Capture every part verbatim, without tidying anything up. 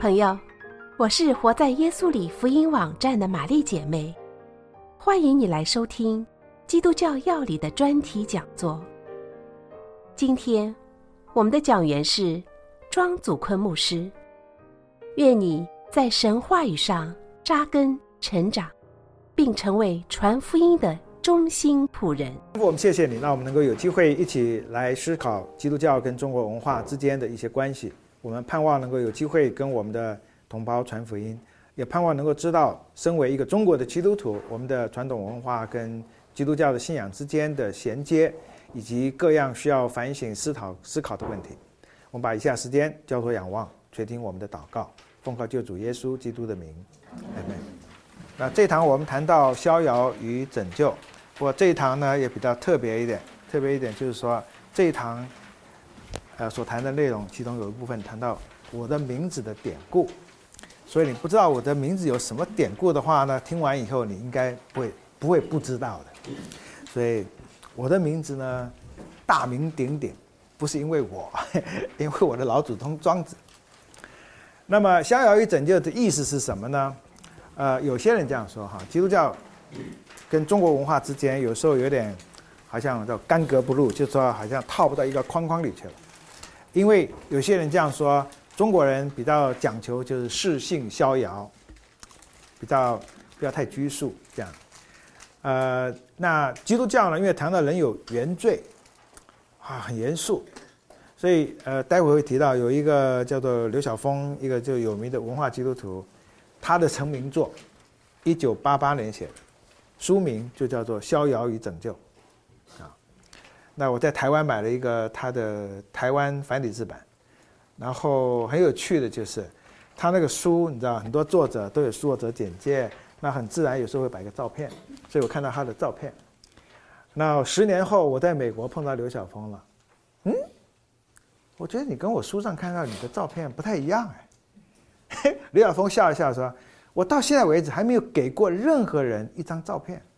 朋友，我是活在耶稣里福音网站的玛丽姐妹，欢迎你来收听基督教要理的专题讲座。今天我们的讲员是庄祖坤牧师，愿你在神话语上扎根成长，并成为传福音的忠心仆人。 我们谢谢你，让我们能够有机会一起来思考基督教跟中国文化之间的一些关系。我们盼望能够有机会跟我们的同胞传福音，也盼望能够知道身为一个中国的基督徒，我们的传统文化跟基督教的信仰之间的衔接，以及各样需要反省思考思考的问题。我们把以下时间交托仰望，垂听我们的祷告，奉靠救主耶稣基督的名，阿们。那这一堂我们谈到逍遥与拯救，不过这一堂呢也比较特别一点，特别一点就是说这一堂呃所谈的内容，其中有一部分谈到我的名字的典故。所以你不知道我的名字有什么典故的话呢，听完以后你应该不会不会不知道的。所以我的名字呢大名鼎鼎，不是因为我，因为我的老祖宗庄子。那么逍遥与拯救的意思是什么呢？呃，有些人这样说哈，基督教跟中国文化之间有时候有点好像叫干戈不入，就是说好像套不到一个框框里去了。因为有些人这样说，中国人比较讲求就是适性逍遥，比较不要太拘束这样。呃，那基督教呢，因为谈到人有原罪，啊，很严肃，所以呃，待会会提到有一个叫做刘晓峰，一个就有名的文化基督徒，他的成名作，一九八八年写的，书名就叫做《逍遥与拯救》啊。那我在台湾买了一个他的台湾繁体字版，然后很有趣的就是，他那个书你知道，很多作者都有作者简介，那很自然有时候会摆个照片，所以我看到他的照片。那十年后我在美国碰到刘晓峰了，嗯，我觉得你跟我书上看到你的照片不太一样哎。刘晓峰笑一笑说：“我到现在为止还没有给过任何人一张照片。”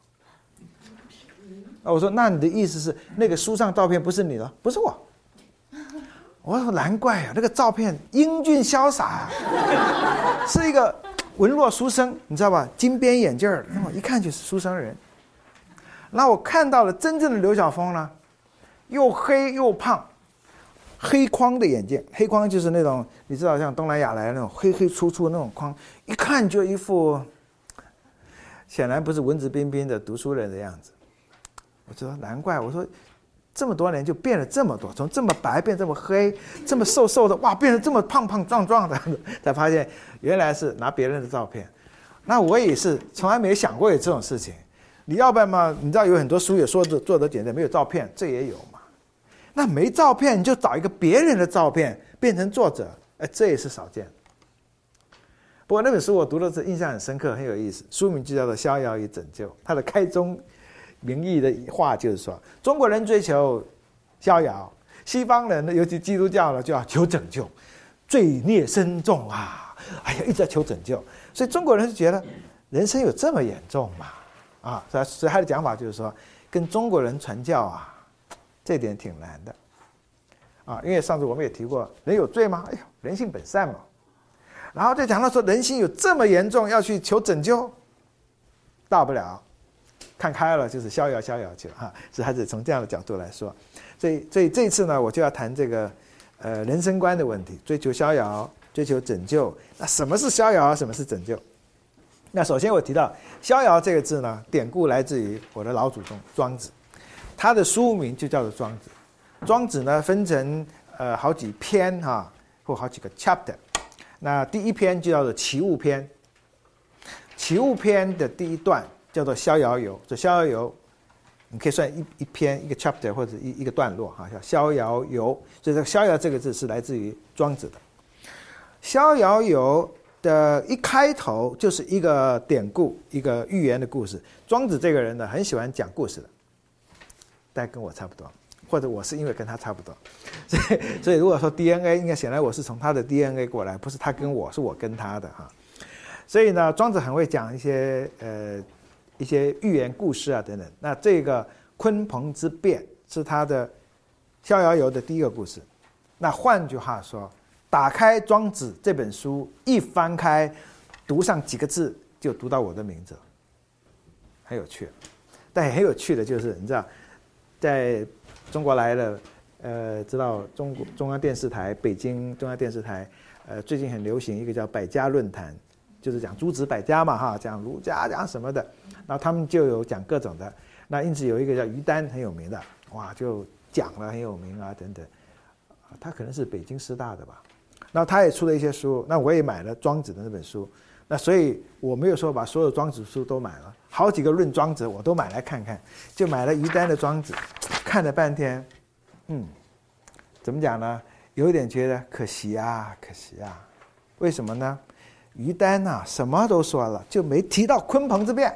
我说：“那你的意思是那个书上照片不是你的？不是我。”我说：“难怪啊，那个照片英俊潇洒啊，是一个文弱书生，你知道吧？金边眼镜儿，一看就是书生人。那我看到了真正的刘晓峰呢，又黑又胖。”黑框的眼镜，黑框就是那种你知道像东南亚来的那种黑黑粗粗的那种框，一看就一副显然不是文质彬彬的读书人的样子。我说难怪，我说这么多年就变了这么多，从这么白变这么黑，这么瘦瘦的，哇，变成这么胖胖壮壮的，才发现原来是拿别人的照片。那我也是从来没想过有这种事情。你要不然嘛，你知道有很多书也说作者简介没有照片，这也有嘛。那没照片你就找一个别人的照片变成作者，哎，这也是少见。不过那本书我读的是印象很深刻，很有意思，书名就叫做《逍遥与拯救》。它的开宗明义的话就是说，中国人追求逍遥，西方人呢，尤其基督教呢，就要求拯救，罪孽深重啊，哎呀，一直在求拯救。所以中国人就觉得人生有这么严重嘛？啊，所以他的讲法就是说，跟中国人传教啊。这点挺难的，啊，因为上次我们也提过，人有罪吗？哎呦，人性本善嘛。然后再讲到说，人性有这么严重，要去求拯救，大不了看开了，就是逍遥逍遥去了哈。所以还是从这样的角度来说，所以所以这一次呢，我就要谈这个呃人生观的问题，追求逍遥，追求拯救。那什么是逍遥？什么是拯救？那首先我提到逍遥这个字呢，典故来自于我的老祖宗庄子。他的书名就叫做《庄子》，庄子呢分成呃好几篇哈、啊，或好几个 chapter。那第一篇就叫做《齐物篇》，《齐物篇》的第一段叫做《逍遥游》。这《逍遥游》你可以算一一篇一个 chapter 或者一一个段落哈，叫《逍遥游》。所以这个“逍遥”这个字是来自于庄子的。《逍遥游》的一开头就是一个典故，一个寓言的故事。庄子这个人呢，很喜欢讲故事的。大概跟我差不多，或者我是因为跟他差不多，所以所以如果说 D N A， 应该显然我是从他的 D N A 过来，不是他跟我，是我跟他的哈。所以呢，庄子很会讲一些呃一些寓言故事啊等等。那这个鲲鹏之变是他的《逍遥游》的第一个故事。那换句话说， 打开《庄子》这本书，一翻开，读上几个字，就读到我的名字，很有趣。但很有趣的就是，你知道，在中国来了，呃，知道中国中央电视台、北京中央电视台，呃，最近很流行一个叫百家论坛，就是讲诸子百家嘛，哈，讲儒家，讲什么的。然后他们就有讲各种的。那因此有一个叫于丹很有名的，哇，就讲了很有名啊，等等。他可能是北京师大的吧。然后他也出了一些书，那我也买了庄子的那本书。那所以我没有说把所有庄子书都买了，好几个论庄子我都买来看看，就买了于丹的庄子，看了半天，嗯，怎么讲呢？有一点觉得可惜啊，可惜啊。为什么呢？于丹呐、啊，什么都说了，就没提到鲲鹏之变，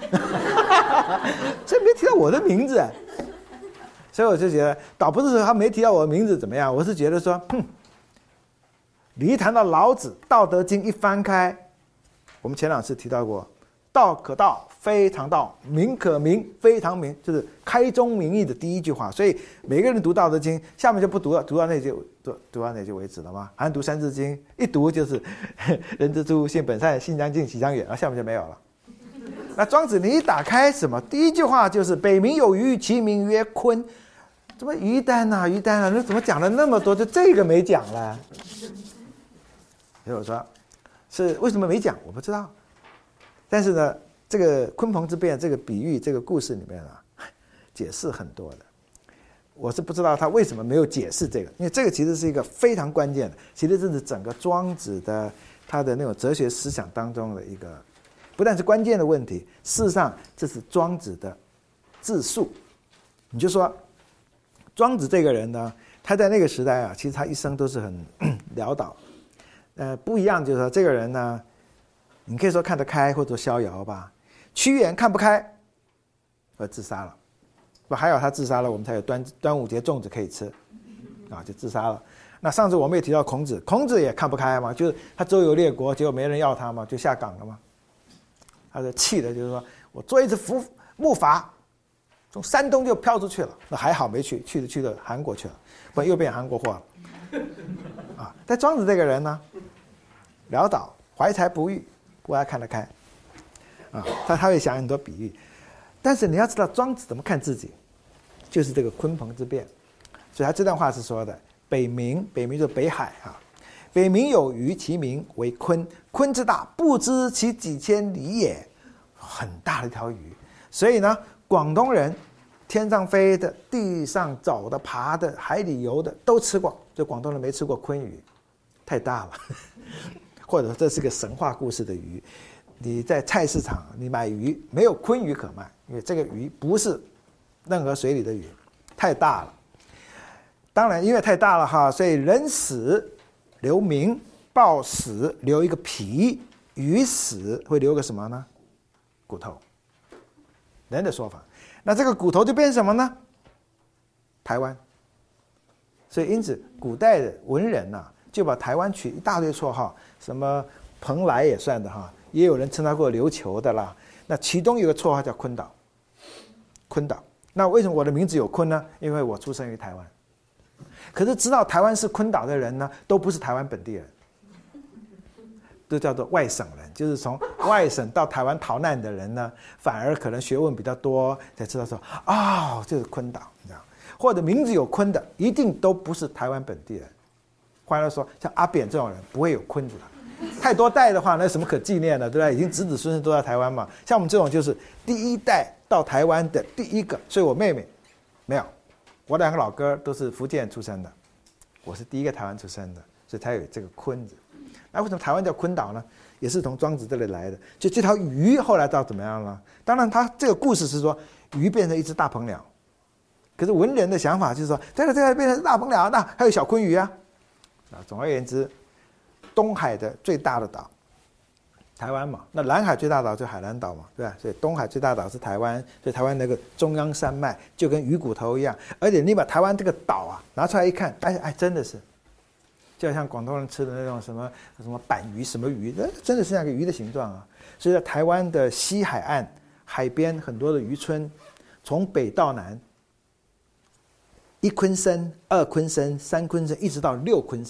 这没提到我的名字，所以我就觉得，倒不是说他没提到我的名字怎么样，我是觉得说，哼，你一谈到老子《道德经》一翻开，我们前两次提到过，道可道，非常道；名可名，非常名，就是开宗明义的第一句话。所以每个人读《道德经》，下面就不读了，读到那句，读读到那句为止了吗？好像读《三字经》，一读就是人之初，性本善，性相近，习相远，然后下面就没有了。那庄子你一打开什么？第一句话就是北冥有鱼，其名曰鲲。怎么于丹啊，于丹啊，那怎么讲了那么多，就这个没讲了？所以我说。是为什么没讲？我不知道。但是呢，这个鲲鹏之变这个比喻这个故事里面啊，解释很多的。我是不知道他为什么没有解释这个，因为这个其实是一个非常关键的，其实这是整个庄子的他的那种哲学思想当中的一个，不但是关键的问题，事实上这是庄子的自述。你就说，庄子这个人呢，他在那个时代啊，其实他一生都是很潦倒。呃，不一样，就是说这个人呢，你可以说看得开或者逍遥吧。屈原看不开，而自杀了。不，还有他自杀了，我们才有端端午节粽子可以吃，啊，就自杀了。那上次我们也提到孔子，孔子也看不开嘛，就是他周游列国，结果没人要他嘛，就下岗了嘛。他的气的就是说我做一只浮木筏，从山东就飘出去了，那还好没去，去的去了韩国去了，不然又变韩国货了。啊，但庄子这个人呢，潦倒，怀才不遇，不过他看得开，啊，他他会想很多比喻，但是你要知道庄子怎么看自己，就是这个鲲鹏之变，所以他这段话是说的：北冥，北冥就是北海啊，北冥有鱼，其名为鲲，鲲之大，不知其几千里也，很大的一条鱼。所以呢，广东人天上飞的、地上走的、爬的、海里游的都吃过，就广东人没吃过鲲鱼，太大了。或者说这是个神话故事的鱼，你在菜市场你买鱼没有鲲鱼可卖，因为这个鱼不是任何水里的鱼，太大了。当然因为太大了哈，所以人死留名，豹死留一个皮，鱼死会留个什么呢？骨头。人的说法，那这个骨头就变成什么呢？台湾。所以因此古代的文人呐、啊，就把台湾取一大堆绰号，什么蓬莱也算的哈，也有人称他过琉球的啦。那其中有个绰号叫鲲岛，鲲岛。那为什么我的名字有鲲呢？因为我出生于台湾。可是知道台湾是鲲岛的人呢，都不是台湾本地人，都叫做外省人，就是从外省到台湾逃难的人呢，反而可能学问比较多，才知道说哦，这是鲲岛，你知道。或者名字有鲲的，一定都不是台湾本地人。换句话说，像阿扁这种人不会有鲲子的，太多代的话，那什么可纪念的，对吧？已经子子孙孙都在台湾嘛。像我们这种就是第一代到台湾的第一个，所以我妹妹没有，我两个老哥都是福建出生的，我是第一个台湾出生的，所以才有这个鲲字。那为什么台湾叫鲲岛呢？也是从庄子这里来的。就这条鱼后来到怎么样了？当然，他这个故事是说鱼变成一只大鹏鸟。可是文人的想法就是说，这个这个变成大鹏鸟，那还有小鲲鱼啊。啊，总而言之，东海的最大的岛，台湾嘛，那南海最大岛就海南岛嘛，对吧？所以东海最大岛是台湾，所以台湾那个中央山脉就跟鱼骨头一样，而且你把台湾这个岛啊拿出来一看，哎哎，真的是，就像广东人吃的那种什么什么板鱼什么鱼，真的是那个鱼的形状啊。所以在台湾的西海岸海边很多的渔村，从北到南。一鲲身、二鲲身、三鲲身，一直到六鲲身，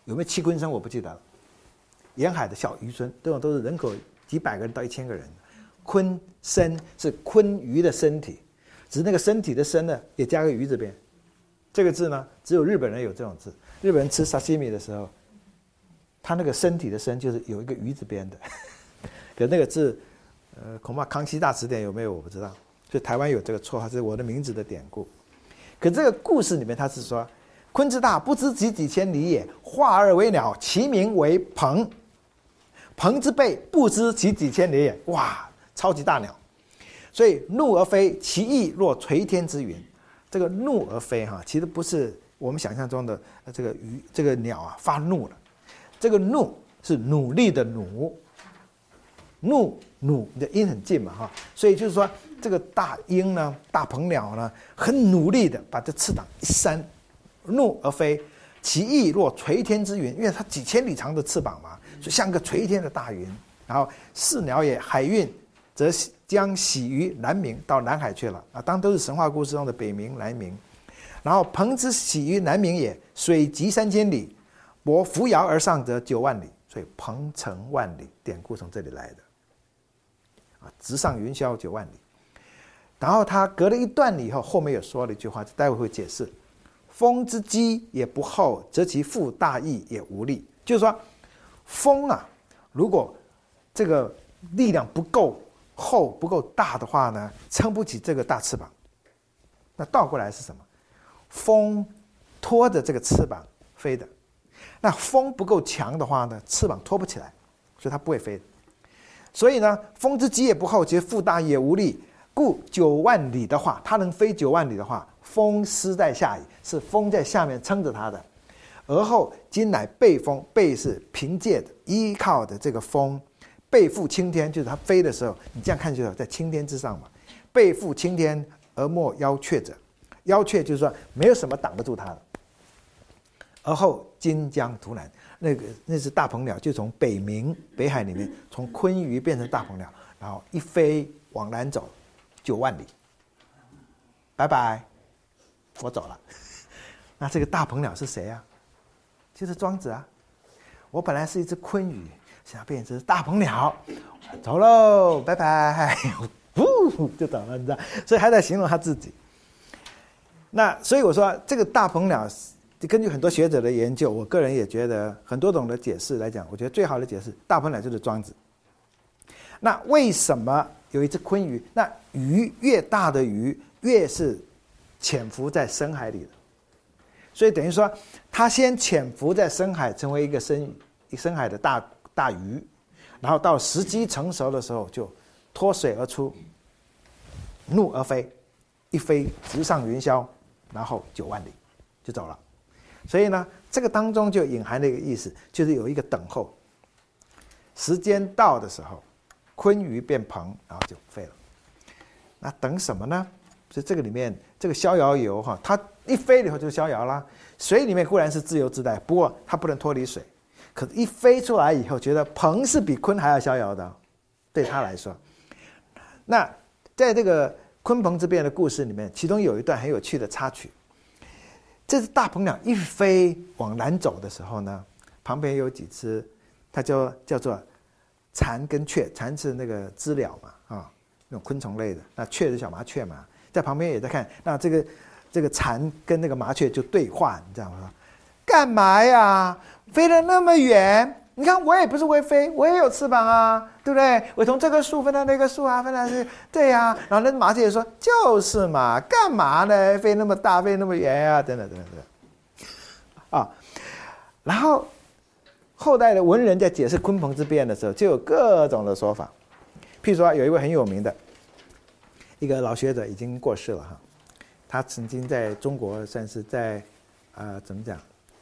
有没有七鲲生我不记得了。沿海的小渔村，这种都是人口几百个人到一千个人。鲲身是鲲鱼的身体，只是那个身体的身呢，也加个鱼字边。这个字呢，只有日本人有这种字。日本人吃沙西米的时候，他那个身体的身就是有一个鱼字边的。可那个字，呃，恐怕康熙大词典有没有我不知道。所以台湾有这个绰号，这是我的名字的典故。可这个故事里面，他是说，鲲之大，不知几几千里也，化而为鸟，其名为鹏。鹏之背，不知几几千里也，哇，超级大鸟。所以怒而飞，其翼若垂天之云。这个怒而飞哈，其实不是我们想象中的这个鱼，这个鸟啊发怒了。这个怒是努力的努，怒努的音很近嘛哈，所以就是说这个大鹰呢，大鹏鸟呢，很努力的把这翅膀一扇，怒而飞，其翼若垂天之云，因为它几千里长的翅膀嘛，就像个垂天的大云。然后是鸟也，海运则将徙于南冥，到南海去了啊，当然都是神话故事中的北冥、南冥。然后鹏之徙于南冥也，水极三千里，泊扶摇而上则九万里，所以鹏程万里，典故从这里来的啊，直上云霄九万里。然后他隔了一段以后，后面又说了一句话，待会会解释：风之积也不厚，则其负大翼也无力。就是说，风啊，如果这个力量不够厚、不够大的话呢，撑不起这个大翅膀。那倒过来是什么？风拖着这个翅膀飞的。那风不够强的话呢，翅膀拖不起来，所以它不会飞的。所以呢，风之积也不厚，其负大翼也无力。故九万里的话，它能飞九万里的话，风施在下矣，是风在下面撑着它的。而后今乃背风，背是凭借的、依靠的这个风，背负青天，就是它飞的时候，你这样看就在青天之上嘛。背负青天而莫腰却者，腰却就是说没有什么挡得住它的。而后今将图南，那个那只大鹏鸟就从北冥北海里面，从鲲鱼变成大鹏鸟，然后一飞往南走九万里，拜拜，我走了。那这个大鹏鸟是谁啊？就是庄子啊。我本来是一只鲲鱼，现在变成一只大鹏鸟，走喽，拜拜，呼就走了，你知道？所以还在形容他自己。那所以我说这个大鹏鸟，根据很多学者的研究，我个人也觉得很多种的解释来讲，我觉得最好的解释，大鹏鸟就是庄子。那为什么有一只鲲鱼？那鱼越大的鱼，越是潜伏在深海里的，所以等于说，它先潜伏在深海，成为一个深深海的大大鱼，然后到时机成熟的时候，就脱水而出，怒而飞，一飞直上云霄，然后九万里就走了。所以呢，这个当中就隐含了一个意思，就是有一个等候，时间到的时候，鲲鱼变鹏，然后就飞了。那等什么呢？所以这个里面这个逍遥游哈，它一飞了以后就逍遥啦。水里面固然是自由自在，不过它不能脱离水。可是一飞出来以后，觉得鹏是比鲲还要逍遥的，对他来说。那在这个鲲鹏之变的故事里面，其中有一段很有趣的插曲。这只大鹏鸟一飞往南走的时候呢，旁边有几只，它就叫做蝉跟雀，蝉是那个知了嘛，啊，那种昆虫类的，那雀是小麻雀嘛，在旁边也在看。那这个这个蝉跟那个麻雀就对话，你知道吗？干嘛呀？飞得那么远？你看我也不是会飞，我也有翅膀啊，对不对？我从这棵树飞到那棵树啊，飞到这，对呀、啊。然后那麻雀也说，就是嘛，干嘛呢？飞那么大，飞那么远啊，等等等等等等。啊，然后后代的文人在解释鲲鹏之变的时候，就有各种的说法。譬如说，有一位很有名的一个老学者，已经过世了哈，他曾经在中国算是在啊、呃、怎么讲，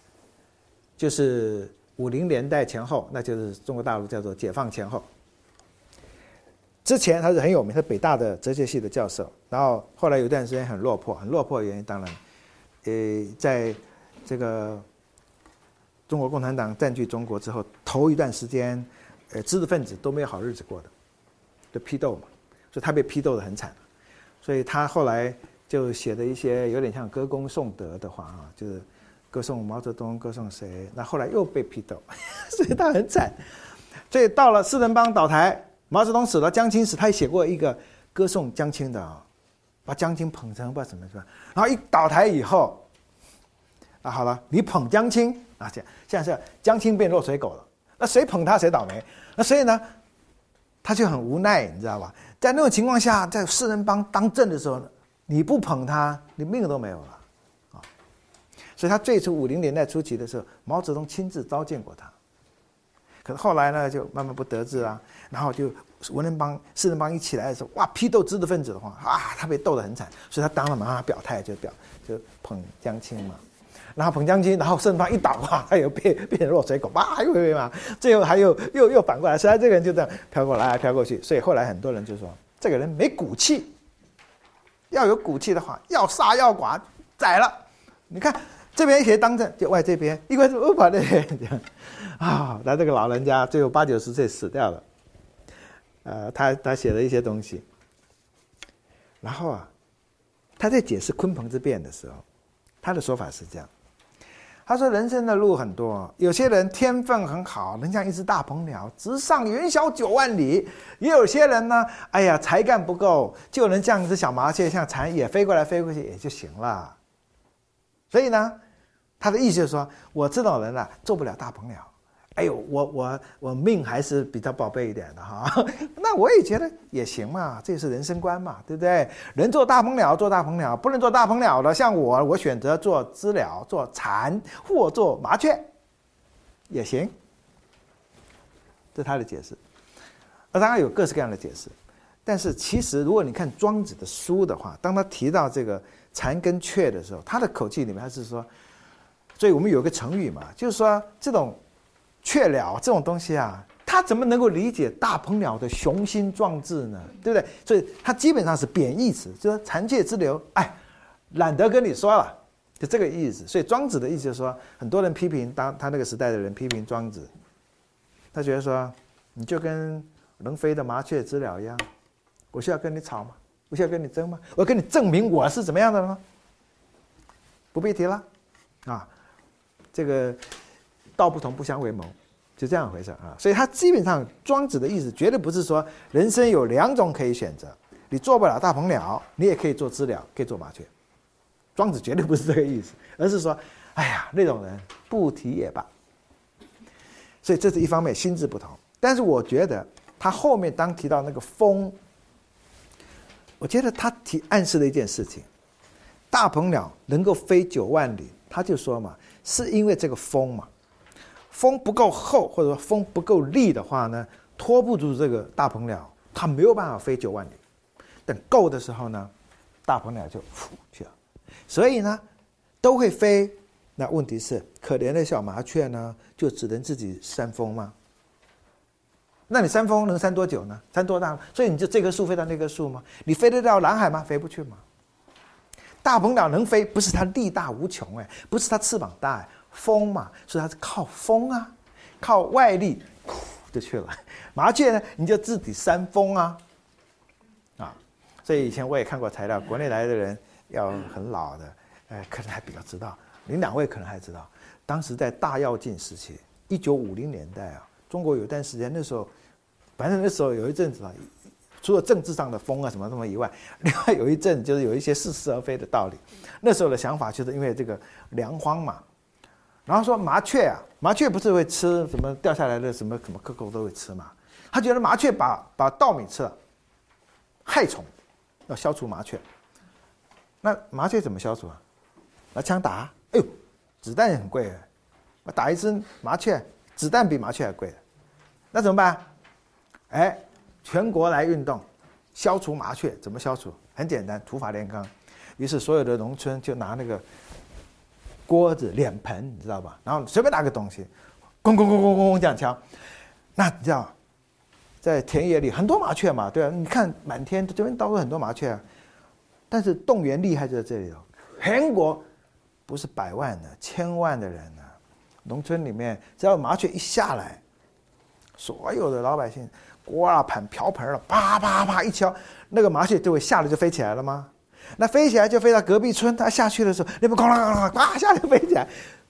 就是五零年代前后，那就是中国大陆叫做解放前后。之前他是很有名，他是北大的哲学系的教授，然后后来有一段时间很落魄，很落魄的原因当然，呃，在这个中国共产党占据中国之后，头一段时间，呃，知识分子都没有好日子过的，就批斗嘛，所以他被批斗得很惨，所以他后来就写的一些有点像歌功颂德的话啊，就是歌颂毛泽东，歌颂谁？那后来又被批斗，所以他很惨。所以到了四人帮倒台，毛泽东死了，江青死，他也写过一个歌颂江青的啊、哦，把江青捧成不知道什么是吧？然后一倒台以后，啊好了，你捧江青啊，这样现在是江青变落水狗了，那谁捧他谁倒霉。那所以呢，他就很无奈，你知道吧？在那种情况下，在四人帮当政的时候，你不捧他，你命都没有了啊！所以他最初五零年代初期的时候，毛泽东亲自召见过他。可是后来呢，就慢慢不得志啊，然后就文人帮、四人帮一起来的时候，哇，批斗知识分子的话啊，他被斗得很惨，所以他当了嘛，他表态就表就捧江青嘛。然后捧江青，然后四人帮一倒啊，他又变变成落水狗，哇，又被骂，最后还有又又反过来，所以他这个人就这样飘过来飘过去。所以后来很多人就说，这个人没骨气，要有骨气的话，要杀要剐宰了。你看这边一些当政，就外这边，一个是乌把那边这样啊。那这个老人家最后八九十岁死掉了，呃，他他写了一些东西，然后啊，他在解释鲲鹏之辩的时候，他的说法是这样。他说人生的路很多，有些人天分很好，能像一只大鹏鸟直上云霄九万里，也有些人呢，哎呀才干不够，就能像一只小麻雀像蝉也飞过来飞过去也就行了。所以呢，他的意思就是说，我这种人啊做不了大鹏鸟，哎呦我我我命还是比较宝贝一点的哈，那我也觉得也行嘛，这是人生观嘛，对不对？人做大鹏鸟做大鹏鸟，不能做大鹏鸟的，像我我选择做知了做蝉或做麻雀也行，这是他的解释。那当然有各式各样的解释，但是其实如果你看庄子的书的话，当他提到这个蝉跟雀的时候，他的口气里面他是说，所以我们有个成语嘛，就是说这种雀鸟这种东西啊，他怎么能够理解大鹏鸟的雄心壮志呢？对不对？所以它基本上是贬义词，就是说蝉雀之流，哎，懒得跟你说了，就这个意思。所以庄子的意思就是说，很多人批评当他那个时代的人批评庄子，他觉得说，你就跟能飞的麻雀知了一样，我需要跟你吵吗？我需要跟你争吗？我要跟你证明我是怎么样的吗？不必提了，啊，这个道不同不相为谋，就这样回事啊。所以他基本上庄子的意思绝对不是说人生有两种可以选择，你做不了大鹏鸟，你也可以做知了，可以做麻雀。庄子绝对不是这个意思，而是说，哎呀，那种人不提也罢。所以这是一方面心智不同。但是我觉得他后面当提到那个风，我觉得他提暗示了一件事情，大鹏鸟能够飞九万里，他就说嘛，是因为这个风嘛，风不够厚或者说风不够力的话呢，拖不住这个大鹏鸟，它没有办法飞九万里。等够的时候呢，大鹏鸟就呼去了。所以呢，都会飞。那问题是，可怜的小麻雀呢，就只能自己扇风吗？那你扇风能扇多久呢？扇多大？所以你就这棵树飞到那棵树吗？你飞得到南海吗？飞不去吗？大鹏鸟能飞，不是它力大无穷，哎，不是它翅膀大，哎，风嘛，所以它是靠风啊，靠外力，就去了。麻雀呢，你就自己扇风啊，啊，所以以前我也看过材料，国内来的人要很老的，哎，可能还比较知道。您两位可能还知道，当时在大跃进时期，一九五零年代啊，中国有段时间，那时候。反正那时候有一阵子啊，除了政治上的风啊什么什么以外，另外有一阵就是有一些似是而非的道理。那时候的想法就是因为这个粮荒嘛，然后说麻雀啊，麻雀不是会吃什么掉下来的什么什么蝌蚪都会吃嘛，他觉得麻雀把把稻米吃了，害虫，要消除麻雀。那麻雀怎么消除啊？拿枪打，哎呦，子弹也很贵，我打一只麻雀，子弹比麻雀还贵，那怎么办？哎，全国来运动，消除麻雀，怎么消除？很简单，土法炼钢。于是所有的农村就拿那个锅子、脸盆，你知道吧？然后随便拿个东西，咣咣咣咣咣这样敲。那你知道，在田野里很多麻雀嘛，对啊，你看满天这边到处很多麻雀啊。但是动员厉害就在这里哦，全国不是百万的、千万的人呢、啊，农村里面只要麻雀一下来，所有的老百姓。锅啊盘瓢盆了，啪啪啪一敲，那个麻雀就会吓得就飞起来了吗？那飞起来就飞到隔壁村，它下去的时候，那边咣啷咣啷，啪下就飞起来，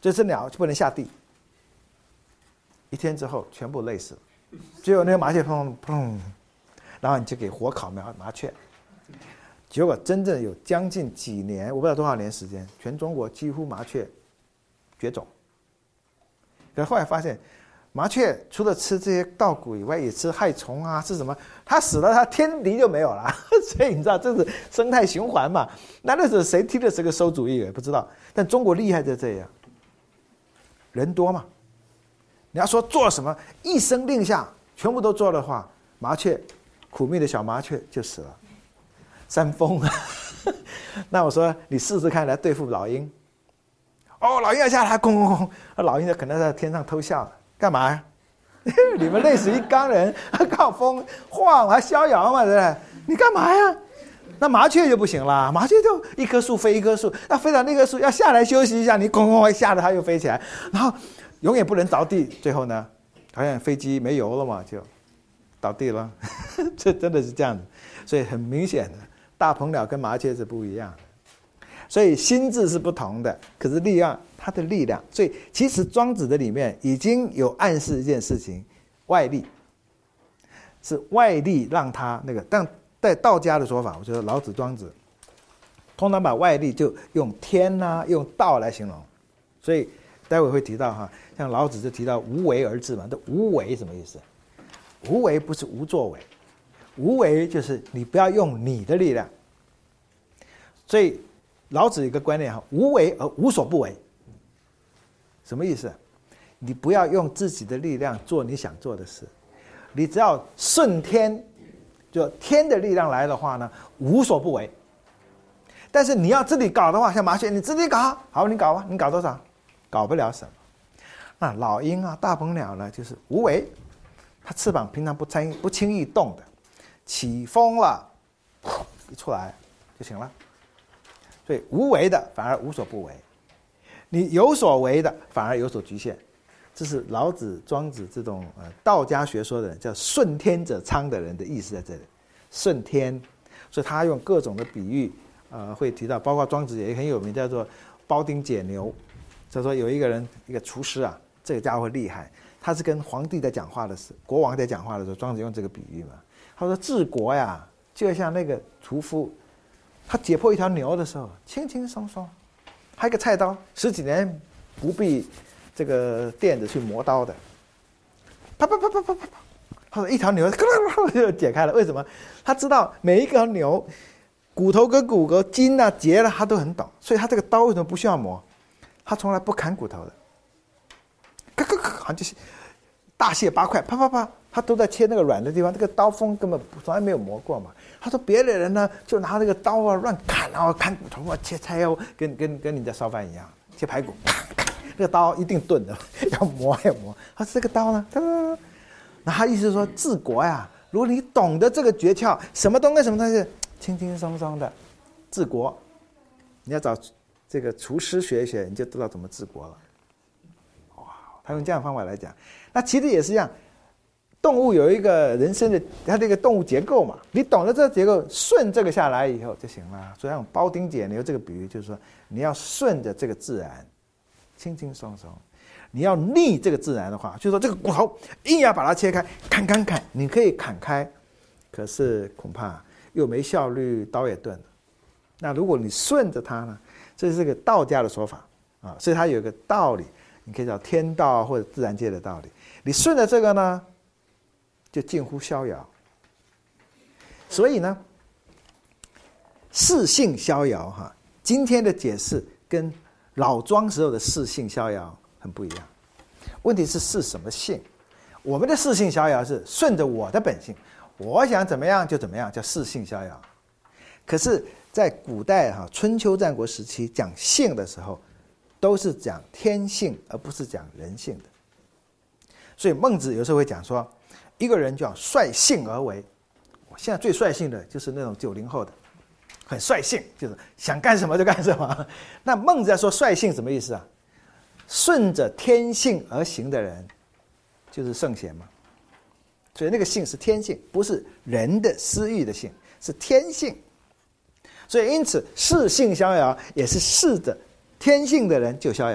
这只鸟就不能下地。一天之后全部累死了，结果那个麻雀砰砰，然后你就给火烤麻麻雀。结果真正有将近几年，我不知道多少年时间，全中国几乎麻雀绝种。可是后来发现，麻雀除了吃这些稻谷以外，也吃害虫啊，吃什么？它死了，它天敌就没有了。所以你知道这是生态循环嘛？那那时候谁提的这个馊主意也不知道。但中国厉害在这样，人多嘛。你要说做什么，一声令下，全部都做的话，麻雀，苦命的小麻雀就死了。山峰啊，那我说你试试看来对付老鹰。哦，老鹰要下来，轰轰轰，老鹰就可能在天上偷笑，干嘛呀？你们累死一缸人，靠风晃还逍遥嘛，对不对？你干嘛呀？那麻雀就不行啦，麻雀就一棵树飞一棵树，要飞到那棵树要下来休息一下，你轰轰吓得它又飞起来，然后永远不能着地，最后呢，好像飞机没油了嘛，就倒地了。这真的是这样子，所以很明显的。大鹏鸟跟麻雀是不一样的，所以心智是不同的，可是力量，它的力量，所以其实庄子的里面已经有暗示一件事情，外力是外力让他那个，但在道家的说法，我觉得老子、庄子通常把外力就用天啊、用道来形容，所以待会会提到哈，像老子就提到无为而治嘛，这无为什么意思？无为不是无作为。无为就是你不要用你的力量，所以老子有一个观念哈，无为而无所不为。什么意思？你不要用自己的力量做你想做的事，你只要顺天，就天的力量来的话呢，无所不为。但是你要自己搞的话，像麻雀，你自己搞，好，你搞吧，你搞多少？搞不了什么。那老鹰啊、大鹏鸟呢，就是无为，它翅膀平常不参不轻易动的。起风了，一出来就行了。所以无为的反而无所不为，你有所为的反而有所局限。这是老子、庄子这种呃道家学说的人叫顺天者昌的人的意思在这里。顺天，所以他用各种的比喻，呃，会提到，包括庄子也很有名，叫做包丁解牛。就说有一个人，一个厨师啊，这个家伙厉害，他是跟皇帝在讲话的时候，国王在讲话的时候，庄子用这个比喻嘛。他说治国呀，就像那个屠夫，他解剖一条牛的时候，轻轻松松，还有一个菜刀，十几年不必这个垫子去磨刀的，啪啪啪啪啪啪啪，他说一条牛就解开了。为什么？他知道每一个牛骨头跟骨骼、筋啊、节了，他都很懂，所以他这个刀为什么不需要磨？他从来不砍骨头的，咔咔咔，好像就是大卸八块，啪啪啪。他都在切那个软的地方，这个刀锋根本从来没有磨过嘛。他说别的人呢，就拿这个刀啊乱砍啊，砍骨头啊，切菜哦，跟跟跟你在烧饭一样，切排骨，咔咔，这个刀一定钝的，要磨要磨。他说这个刀呢，那他意思是说治国呀，如果你懂得这个诀窍，什么东西什么东西，轻轻松松的治国。你要找这个厨师学一学，你就知道怎么治国了。哇，他用这样的方法来讲，那其实也是一样。动物有一个人生的它这个动物结构嘛，你懂了这个结构，顺这个下来以后就行了。所以用包丁解牛这个比喻，就是说你要顺着这个自然，轻轻松松；你要逆这个自然的话，就是说这个骨头硬要把它切开，砍砍砍，你可以砍开，可是恐怕又没效率，刀也钝了。那如果你顺着它呢，这是个道家的说法啊，所以它有一个道理，你可以叫天道或者自然界的道理。你顺着这个呢，就近乎逍遥。所以呢，适性逍遥哈，今天的解释跟老庄时候的适性逍遥很不一样。问题是是什么性？我们的适性逍遥是顺着我的本性，我想怎么样就怎么样，叫适性逍遥。可是，在古代哈春秋战国时期讲性的时候，都是讲天性，而不是讲人性的。所以孟子有时候会讲说，一个人就要率性而为。我现在最率性的就是那种九零后的，很率性，就是想干什么就干什么。那孟子在说率性什么意思啊？顺着天性而行的人，就是圣贤嘛。所以那个性是天性，不是人的私欲的性，是天性。所以因此适性逍遥也是适着天性的人就逍遥，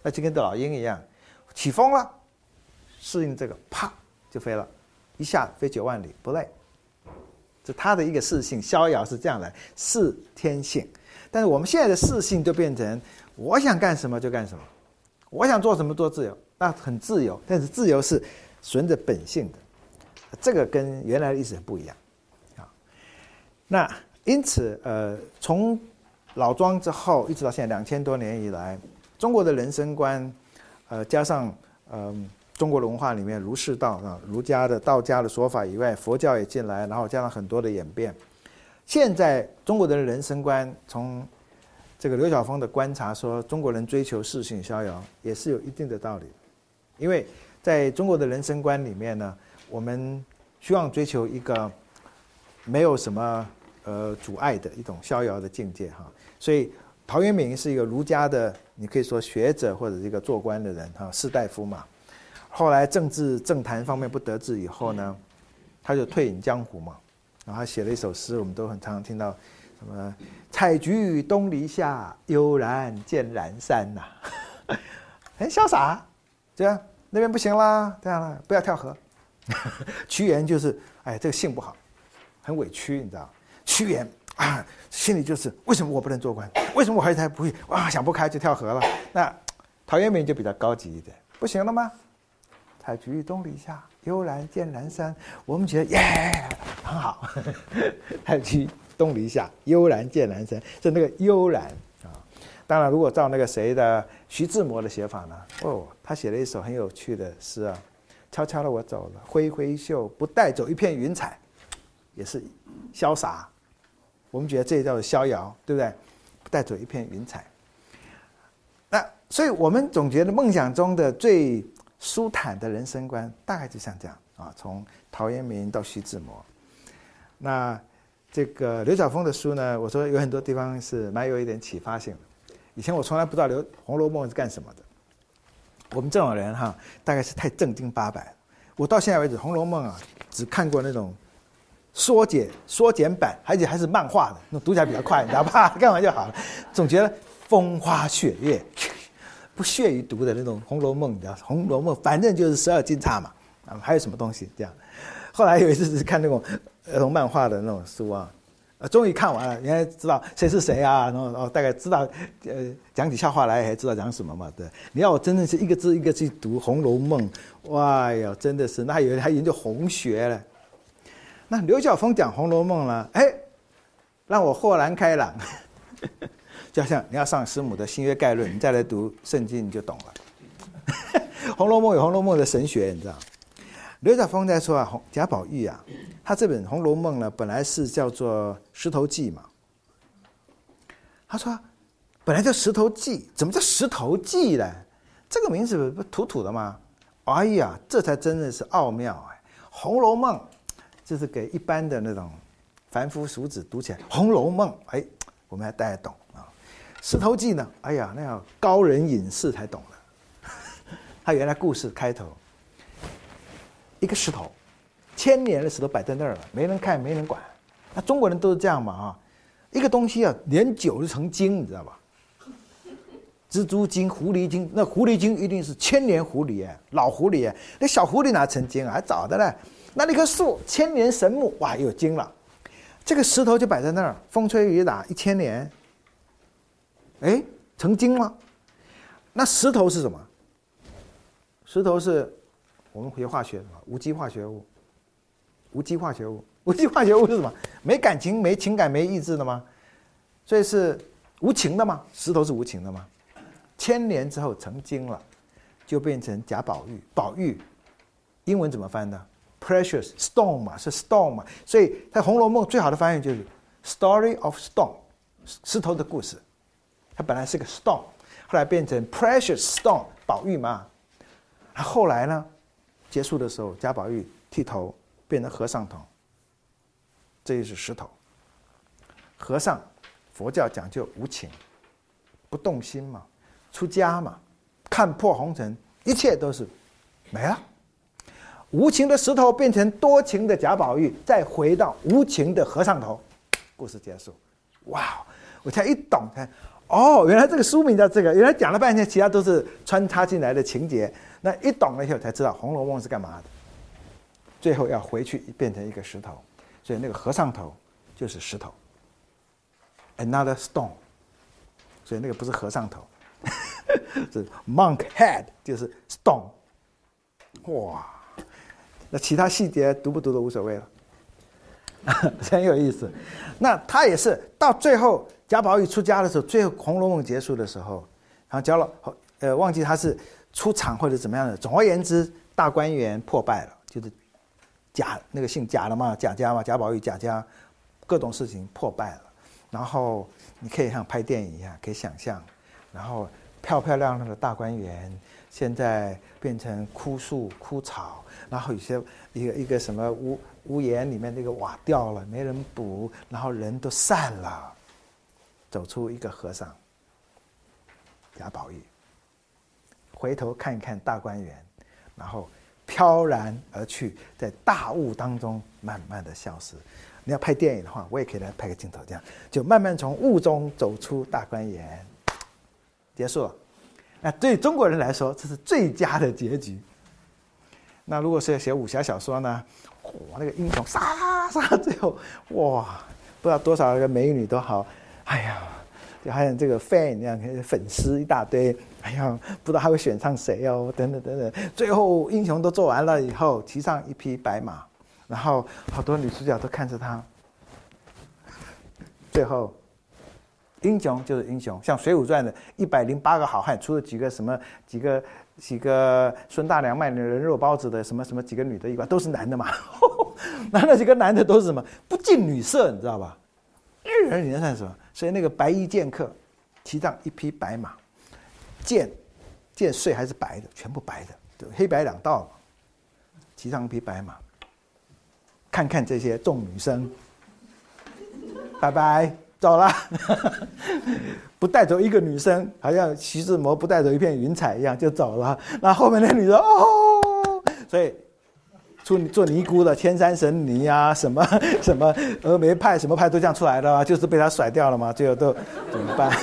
那就跟老鹰一样，起风了，适应这个，啪就飞了，一下飞九万里不累。这它的一个适性，逍遥是这样来，是天性。但是我们现在的适性就变成，我想干什么就干什么，我想做什么做自由，那很自由，但是自由是顺着本性的，这个跟原来的意思很不一样啊。那因此，呃，从老庄之后一直到现在两千多年以来，中国的人生观，呃，加上嗯、呃、中国的文化里面儒释道啊，儒家的、道家的说法以外，佛教也进来，然后加上很多的演变。现在中国的人生观，从这个刘晓峰的观察说，中国人追求适性逍遥，也是有一定的道理。因为在中国的人生观里面呢，我们希望追求一个没有什么呃阻碍的一种逍遥的境界哈。所以陶渊明是一个儒家的，你可以说学者或者是一个做官的人哈，士大夫嘛。后来政治政坛方面不得志以后呢，他就退隐江湖嘛。然后他写了一首诗，我们都很常常听到，什么“采菊东篱下，悠然见南山”呐，很潇洒。这样那边不行啦，这样了，不要跳河。屈原就是，哎，这个性不好，很委屈，你知道？屈原啊，心里就是为什么我不能做官？为什么我还才不会？哇，想不开就跳河了。那陶渊明就比较高级一点，不行了吗？采菊东篱下，悠然见南山。我们觉得耶，很好。采菊东篱下，悠然见南山，是那个悠然啊。当然，如果照那个谁的徐志摩的写法呢，哦，他写了一首很有趣的诗啊，悄悄的我走了，挥挥袖，不带走一片云彩，也是潇洒。我们觉得这叫做逍遥，对不对？不带走一片云彩。那所以我们总觉得梦想中的最舒坦的人生观，大概就像这样啊，从陶渊明到徐志摩。那这个刘晓峰的书呢，我说有很多地方是蛮有一点启发性的。以前我从来不知道《刘红楼梦》是干什么的。我们这种人哈，大概是太正经八百。我到现在为止，《红楼梦》啊，只看过那种缩减缩减版，而且还是漫画的，那读起来比较快，你知道吧？看完就好了。总觉得风花雪月，不屑于读的那种《红楼梦》，你知道，《红楼梦》反正就是十二金钗嘛，啊，还有什么东西这样。后来有一次是看那种儿童漫画的那种书啊。呃，终于看完了，原来知道谁是谁啊，然后然后大概知道，呃，讲起笑话来还知道讲什么嘛，对。你要我真的是一个字一个字读《红楼梦》，哇呀，真的是，那有人还研究红学了。那刘晓峰讲《红楼梦》呢，哎，让我豁然开朗。就像你要上师母的新约概论，你再来读圣经你就懂了。《红楼梦》有《红楼梦》的神学，你知道。刘晓峰在说啊，贾宝玉啊，他这本《红楼梦》呢，本来是叫做《石头记》嘛。他说，本来叫《石头记》，怎么叫《石头记》呢？这个名字不土土的吗？哎呀，这才真的是奥妙哎！《红楼梦》就是给一般的那种凡夫俗子读起来，《红楼梦》哎，我们还大家懂啊。《石头记》呢，哎呀，那要高人隐士才懂的。他原来故事开头。一个石头，千年的石头摆在那儿了，没人看，没人管。那中国人都是这样嘛啊，一个东西啊，年久就成精，你知道吧？蜘蛛精、狐狸精，那狐狸精一定是千年狐狸哎，老狐狸哎，那小狐狸哪成精啊？还早的呢。那那棵树，千年神木，哇，有精了。这个石头就摆在那儿，风吹雨打一千年，哎，成精了。那石头是什么？石头是。我们学化学嘛，无机化学物，无机化学物，无机化学物是什么？没感情、没情感、没意志的吗？所以是无情的吗？石头是无情的吗？千年之后成精了，就变成贾宝玉。宝玉，英文怎么翻呢 ？Precious stone 嘛，是 stone 嘛。所以在《红楼梦》最好的翻译就是 Story of Stone， 石头的故事。它本来是个 stone， 后来变成 Precious stone， 宝玉嘛。后来呢？结束的时候，贾宝玉剃头变成和尚头，这就是石头。和尚，佛教讲究无情，不动心嘛，出家嘛，看破红尘，一切都是没了。无情的石头变成多情的贾宝玉，再回到无情的和尚头，故事结束。哇！我才一懂，看哦，原来这个书名叫这个，原来讲了半天，其他都是穿插进来的情节。那一懂了以后才知道《红楼梦》是干嘛的。最后要回去变成一个石头，所以那个和尚头就是石头 ，another stone。所以那个不是和尚头，是 monk head， 就是 stone。哇，那其他细节读不读都无所谓了，很有意思。那他也是到最后贾宝玉出家的时候，最后《红楼梦》结束的时候，然后贾老呃忘记他是出场或者怎么样的。总而言之，大观园破败了，就是贾那个姓贾的嘛，贾家嘛，贾宝玉贾家各种事情破败了。然后你可以像拍电影一样，可以想象，然后漂漂亮亮的大观园，现在变成枯树枯草，然后有些一个一个什么屋屋檐里面那个瓦掉了，没人补，然后人都散了，走出一个和尚，贾宝玉，回头看看大观园，然后飘然而去，在大雾当中慢慢的消失。你要拍电影的话，我也可以来拍个镜头，这样就慢慢从雾中走出大观园，结束了。那对中国人来说，这是最佳的结局。那如果是写武侠小说呢？哇，那个英雄杀杀，最后哇，不知道多少个美女都好，哎呀，就好像这个 fan 那样，粉丝一大堆，哎呀，不知道他会选上谁哦，等等等等。最后英雄都做完了以后，骑上一匹白马。然后好多女主角都看着他，最后英雄就是英雄，像《水浒传》的一百零八个好汉，除了几个什么几个几个孙大娘卖人肉包子的什么什么几个女的以外，都是男的嘛。那那几个男的都是什么？不近女色，你知道吧？日人也算什么？所以那个白衣剑客骑上一匹白马，剑剑穗还是白的，全部白的，黑白两道嘛，骑上一匹白马。看看这些众女生，拜拜，走了，不带走一个女生，好像徐志摩不带走一片云彩一样就走了。那后面那女的哦，所以出做尼姑的千山神尼啊，什么什么峨眉派什么派都这样出来的，就是被他甩掉了嘛，最后都怎么办？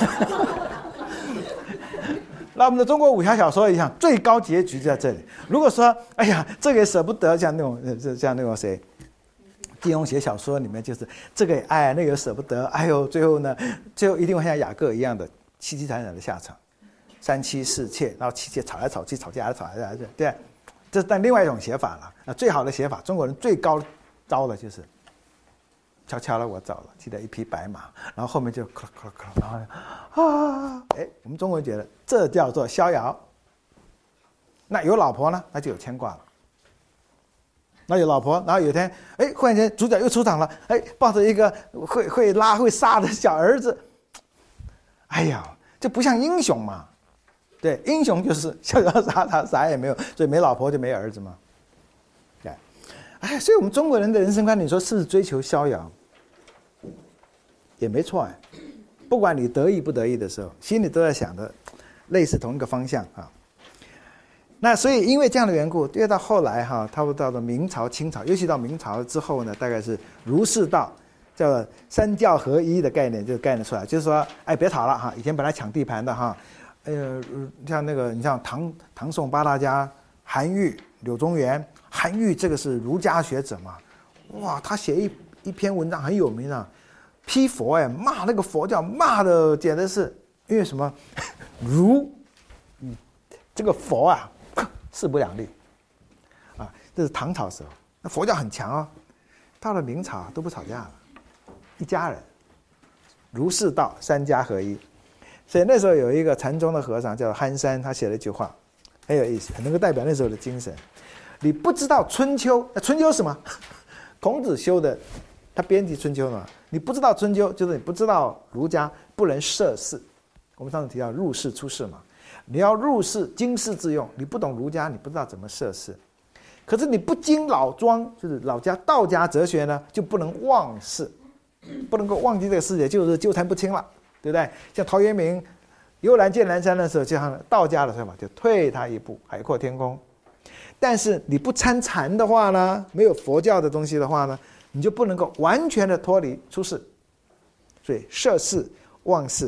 那我们的中国武侠小说一样，最高结局就在这里。如果说，哎呀，这个也舍不得，像那种像那种谁？金庸写小说里面就是这个也爱，那个也舍不得，哎呦，最后呢，最后一定会像雅各一样的凄凄惨惨的下场，三妻四妾，然后妻妾吵来吵去，吵架来吵来吵去，对，这是但另外一种写法了。那最好的写法，中国人最高招的就是悄悄的我走了，骑了一匹白马，然后后面就咳咳咳，然后啊，哎，我们中国人觉得这叫做逍遥。那有老婆呢，那就有牵挂了。那有老婆，然后有一天，哎，忽然间主角又出场了，哎，抱着一个会会拉会杀的小儿子，哎呀，这不像英雄嘛，对，英雄就是逍遥洒洒，啥也没有，所以没老婆就没儿子嘛，对，哎，所以我们中国人的人生观，你说是不是追求逍遥？也没错哎，不管你得意不得意的时候，心里都在想着类似同一个方向啊。那所以因为这样的缘故，越到后来哈，差不多到了明朝、清朝，尤其到明朝之后呢，大概是儒释道叫三教合一的概念，这个概念出来，就是说，哎，别吵了哈，以前本来抢地盘的哈，呃，像那个你像唐唐宋八大家，韩愈、柳宗元，韩愈这个是儒家学者嘛，哇，他写一一篇文章很有名啊，批佛哎，骂那个佛教，骂的简直是因为什么，儒，嗯，这个佛啊。势不两立，啊，这是唐朝时候，那佛教很强哦。到了明朝都不吵架了，一家人，儒释道三家合一。所以那时候有一个禅宗的和尚叫憨山，他写了一句话，很有意思，很能够代表那时候的精神。你不知道春秋，那春秋是什么？孔子修的，他编辑春秋嘛。你不知道春秋，就是你不知道儒家不能涉世。我们上次提到入世出世嘛。你要入世经世致用，你不懂儒家，你不知道怎么涉世。可是你不经老庄，就是老家道家哲学呢，就不能忘世，不能够忘记这个世界，就是纠缠不清了，对不对？像陶渊明悠然见南山的时候，就像道家的说法，就退他一步，海阔天空。但是你不参禅的话呢，没有佛教的东西的话呢，你就不能够完全的脱离出世。所以涉世忘世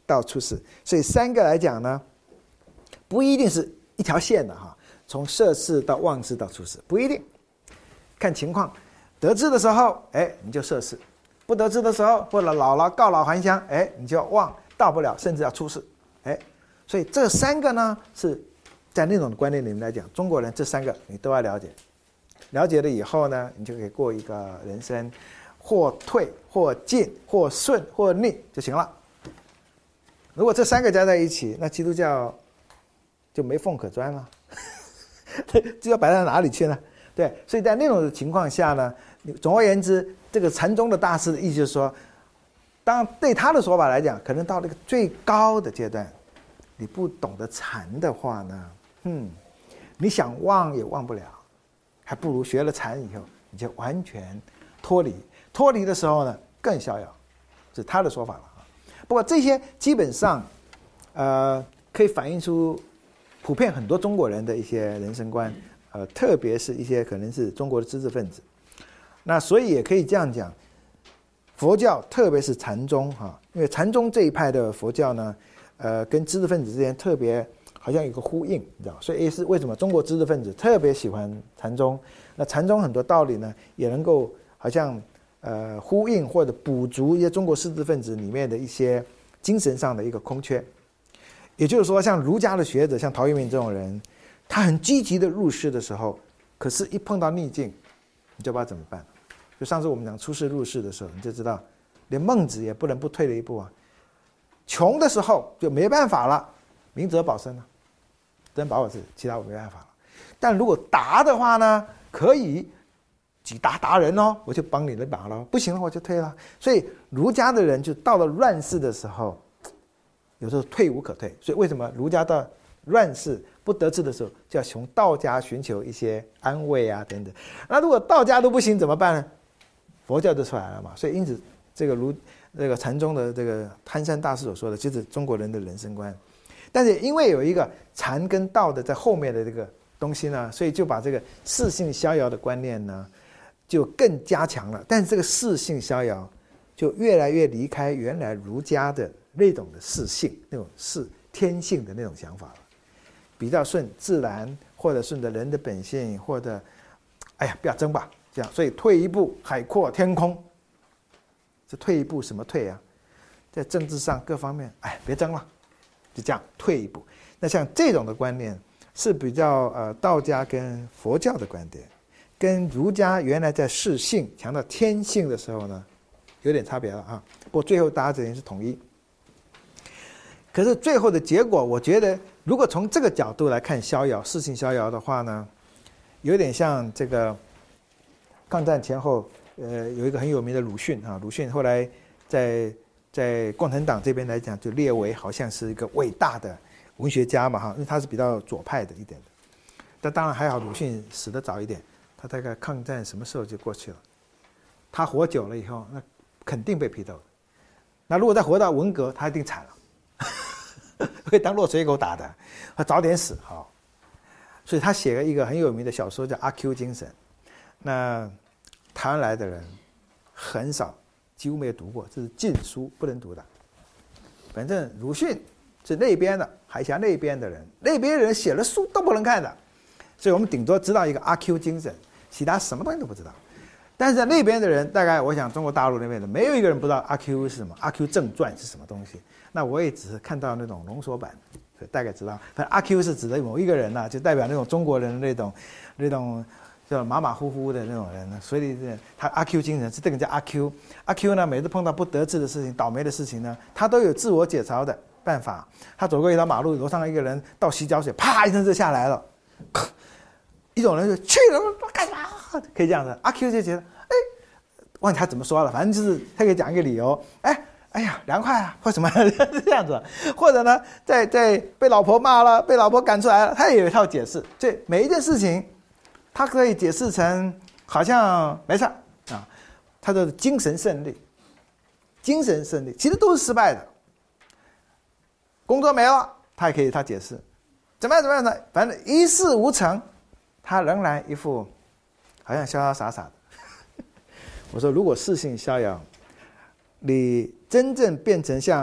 到出世。所以三个来讲呢，不一定是一条线的哈，从摄事到忘事到出世不一定，看情况。得志的时候，哎，你就摄事；不得志的时候，或者老了告老还乡，哎，你就要忘，到不了甚至要出世。哎，所以这三个呢，是在那种观念里面来讲，中国人这三个你都要了解。了解了以后呢，你就可以过一个人生，或退或进或顺或逆就行了。如果这三个加在一起，那基督教就没缝可钻了，就要摆到哪里去呢？对，所以在那种情况下呢，总而言之，这个禅宗的大师的意思就是说，当对他的说法来讲，可能到那个最高的阶段，你不懂得禅的话呢，嗯，你想忘也忘不了，还不如学了禅以后，你就完全脱离。脱离的时候呢，更逍遥，这是他的说法了啊。不过这些基本上，呃，可以反映出普遍很多中国人的一些人生观。呃，特别是一些可能是中国的知识分子，那所以也可以这样讲，佛教特别是禅宗哈、啊，因为禅宗这一派的佛教呢，呃，跟知识分子之间特别好像有个呼应，你知道，所以也是为什么中国知识分子特别喜欢禅宗。那禅宗很多道理呢，也能够好像呃呼应或者补足一些中国知识分子里面的一些精神上的一个空缺。也就是说，像儒家的学者，像陶渊明这种人。他很积极的入世的时候，可是一碰到逆境，你就不知道怎么办。就上次我们讲出世入世的时候，你就知道，连孟子也不能不退了一步啊。穷的时候就没办法了，明哲保身了，只能保我自己，其他我没办法了。但如果达的话呢，可以几达达人哦，我就帮你一把了，不行了我就退了。所以儒家的人就到了乱世的时候，有时候退无可退。所以为什么儒家到乱世不得志的时候，就要从道家寻求一些安慰啊等等。那如果道家都不行怎么办呢？佛教就出来了嘛。所以因此，这个儒这个禅宗的这个憨山大师所说的，就是中国人的人生观。但是因为有一个禅跟道的在后面的这个东西呢，所以就把这个世性逍遥的观念呢，就更加强了。但是这个世性逍遥就越来越离开原来儒家的那种的世性，那种是天性的那种想法了。比较顺自然，或者顺着人的本性，或者，哎呀，不要争吧，这样，所以退一步，海阔天空。这退一步什么退啊？在政治上各方面，哎，别争了，就这样退一步。那像这种的观念是比较呃道家跟佛教的观点，跟儒家原来在世性强调天性的时候呢，有点差别了啊。不过最后大家这边是统一。可是最后的结果，我觉得如果从这个角度来看逍遥、世性逍遥的话呢，有点像这个抗战前后，呃，有一个很有名的鲁迅啊，鲁迅后来在在共产党这边来讲，就列为好像是一个伟大的文学家嘛哈，因为他是比较左派的一点的。但当然还好，鲁迅死得早一点，他大概抗战什么时候就过去了。他活久了以后，那肯定被批斗。那如果再活到文革，他一定惨了。会当落水狗打的，他早点死好。所以他写了一个很有名的小说叫《阿 Q 精神》，那台湾来的人很少，几乎没有读过，这是禁书不能读的。反正鲁迅是那边的海峡那边的人，那边人写了书都不能看的，所以我们顶多知道一个《阿 Q 精神》，其他什么东西都不知道。但是在那边的人，大概我想中国大陆那边的没有一个人不知道阿 Q 是什么，阿 Q 正传是什么东西。那我也只是看到那种浓缩版，所以大概知道。反正阿 Q 是指的某一个人呐、啊，就代表那种中国人的那种那种叫马马虎虎的那种人。所以他阿 Q 精神是这个叫阿 Q。阿 Q 呢，每次碰到不得志的事情、倒霉的事情呢，他都有自我解嘲的办法。他走过一条马路，楼上一个人倒洗脚水，啪一声就下来了。一种人就去了，干啥？可以这样子。阿 Q 就觉得，哎，忘记他怎么说了，反正就是他可以讲一个理由，哎。哎呀，凉快啊，或什么这样子，或者呢，在在被老婆骂了，被老婆赶出来了，他也有一套解释。这每一件事情，他可以解释成好像没事啊，他的精神胜利，精神胜利其实都是失败的。工作没了，他也可以他解释，怎么样怎么样呢？反正一事无成，他仍然一副好像潇潇洒洒的。我说，如果世性逍遥，你真正变成像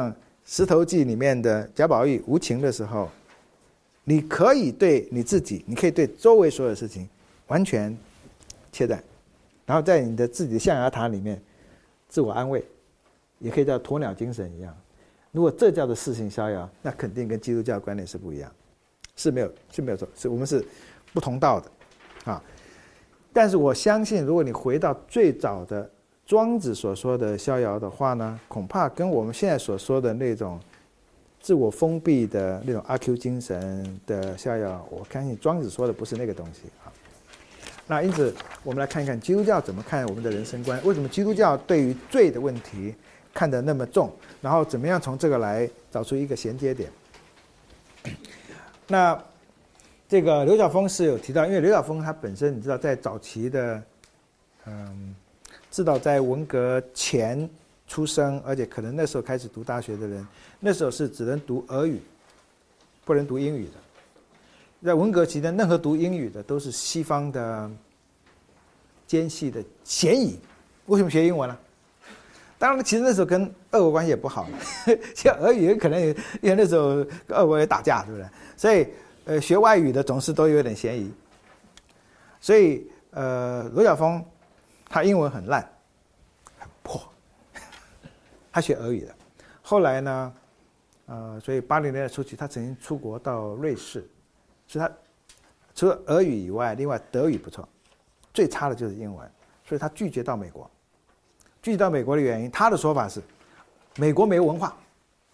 石头记里面的贾宝玉无情的时候，你可以对你自己，你可以对周围所有的事情完全切断，然后在你的自己的象牙塔里面自我安慰，也可以叫鸵鸟精神一样。如果这叫做世行逍遥，那肯定跟基督教观念是不一样，是没有是没有错，是我们是不同道的啊。但是我相信，如果你回到最早的庄子所说的逍遥的话呢，恐怕跟我们现在所说的那种自我封闭的那种阿 Q 精神的逍遥，我相信庄子说的不是那个东西啊。那因此，我们来看一看基督教怎么看我们的人生观，为什么基督教对于罪的问题看得那么重，然后怎么样从这个来找出一个衔接点。那这个刘晓峰是有提到，因为刘晓峰他本身你知道，在早期的，嗯，至少在文革前出生，而且可能那时候开始读大学的人，那时候是只能读俄语，不能读英语的。在文革期间，任何读英语的都是西方的奸细的嫌疑。为什么学英文呢？当然，其实那时候跟俄国关系也不好了，像俄语可能也因为那时候跟俄国也打架，对不对？所以，呃，学外语的总是都有点嫌疑。所以，呃，罗晓峰他英文很烂，很破，他学俄语的。后来呢，呃，所以八零年代初期，他曾经出国到瑞士。所以他除了俄语以外，另外德语不错，最差的就是英文，所以他拒绝到美国。拒绝到美国的原因，他的说法是，美国没有文化。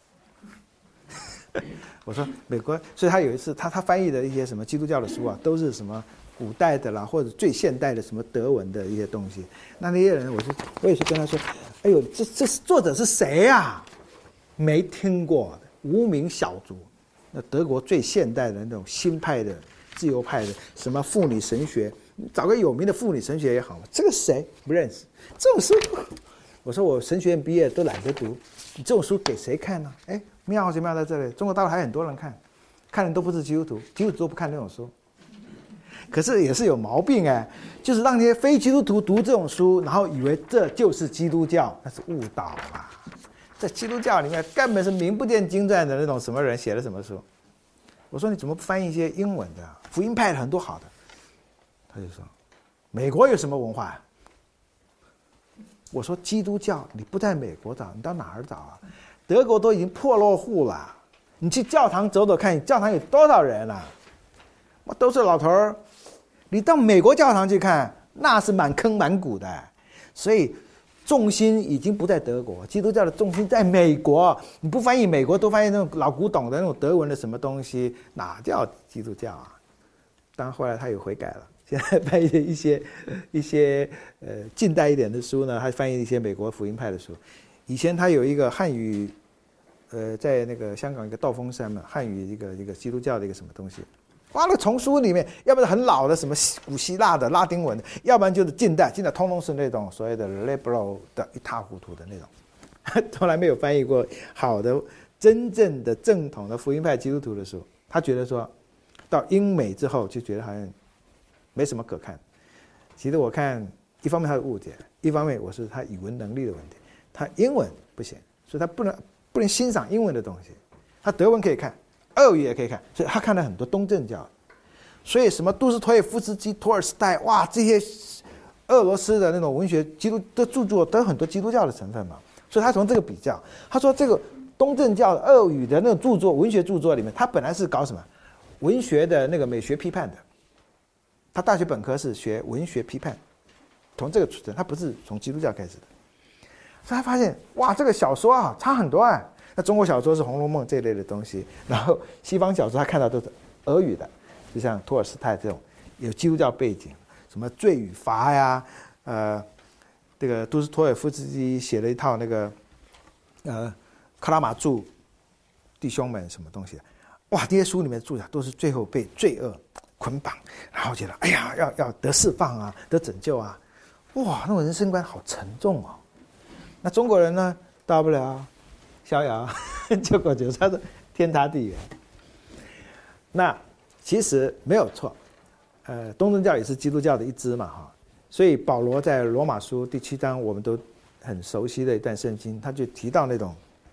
我说美国，所以他有一次他他翻译的一些什么基督教的书啊，都是什么古代的啦，或者最现代的什么德文的一些东西。那那些人，我就我也是跟他说，哎呦，这这作者是谁啊？没听过的无名小卒。那德国最现代的那种新派的自由派的什么妇女神学，找个有名的妇女神学也好嘛。这个谁不认识？这种书，我说我神学院毕业都懒得读，你这种书给谁看呢？哎，妙就妙在这里，中国大陆还很多人看，看的都不是基督徒，基督徒都不看那种书。可是也是有毛病哎，就是让那些非基督徒读这种书，然后以为这就是基督教，那是误导啊。在基督教里面根本是名不见经传的那种什么人写的什么书。我说你怎么不翻译一些英文的福音派的很多好的？他就说美国有什么文化啊？我说基督教你不在美国找，你到哪儿找啊？德国都已经破落户了，你去教堂走走看，你教堂有多少人啊？都是老头儿。你到美国教堂去看，那是满坑满谷的。所以重心已经不在德国，基督教的重心在美国。你不翻译美国，都翻译那种老古董的那种德文的什么东西，哪叫基督教啊？当然后来他有悔改了，现在翻译一些一些呃近代一点的书呢，他翻译一些美国福音派的书。以前他有一个汉语，呃，在那个香港一个道风山嘛，汉语一个一个基督教的一个什么东西。哇，那丛书里面，要不然很老的什么古希腊的拉丁文的，要不然就是近代，近代通通是那种所谓的 liberal 的一塌糊涂的那种，从来没有翻译过好的、真正的正统的福音派基督徒的书。他觉得说，到英美之后就觉得好像没什么可看。其实我看，一方面他的误解，一方面我是他语文能力的问题，他英文不行，所以他不能不能欣赏英文的东西。他德文可以看。俄语也可以看，所以他看了很多东正教，所以什么杜斯托耶夫斯基、托尔斯泰，哇，这些俄罗斯的那种文学基督的著作都有很多基督教的成分嘛，所以他从这个比较，他说这个东正教的俄语的那种著作、文学著作里面，他本来是搞什么文学的那个美学批判的，他大学本科是学文学批判，从这个出身，他不是从基督教开始的，所以他发现哇，这个小说啊差很多啊。那中国小说是《红楼梦》这一类的东西，然后西方小说他看到都是俄语的，就像托尔斯泰这种有基督教背景，什么《罪与罚》呀，呃，这个杜斯托耶夫斯基写了一套那个，呃，克拉玛柱弟兄们什么东西，哇，这些书里面的注脚都是最后被罪恶捆绑，然后觉得哎呀，要要得释放啊，得拯救啊，哇，那种人生观好沉重哦。那中国人呢，大不了逍遥就过去，他是天差地远。那其实没有错，呃，东正教也是基督教的一支嘛，哈。所以保罗在罗马书第七章，我们都很熟悉的一段圣经，他就提到那种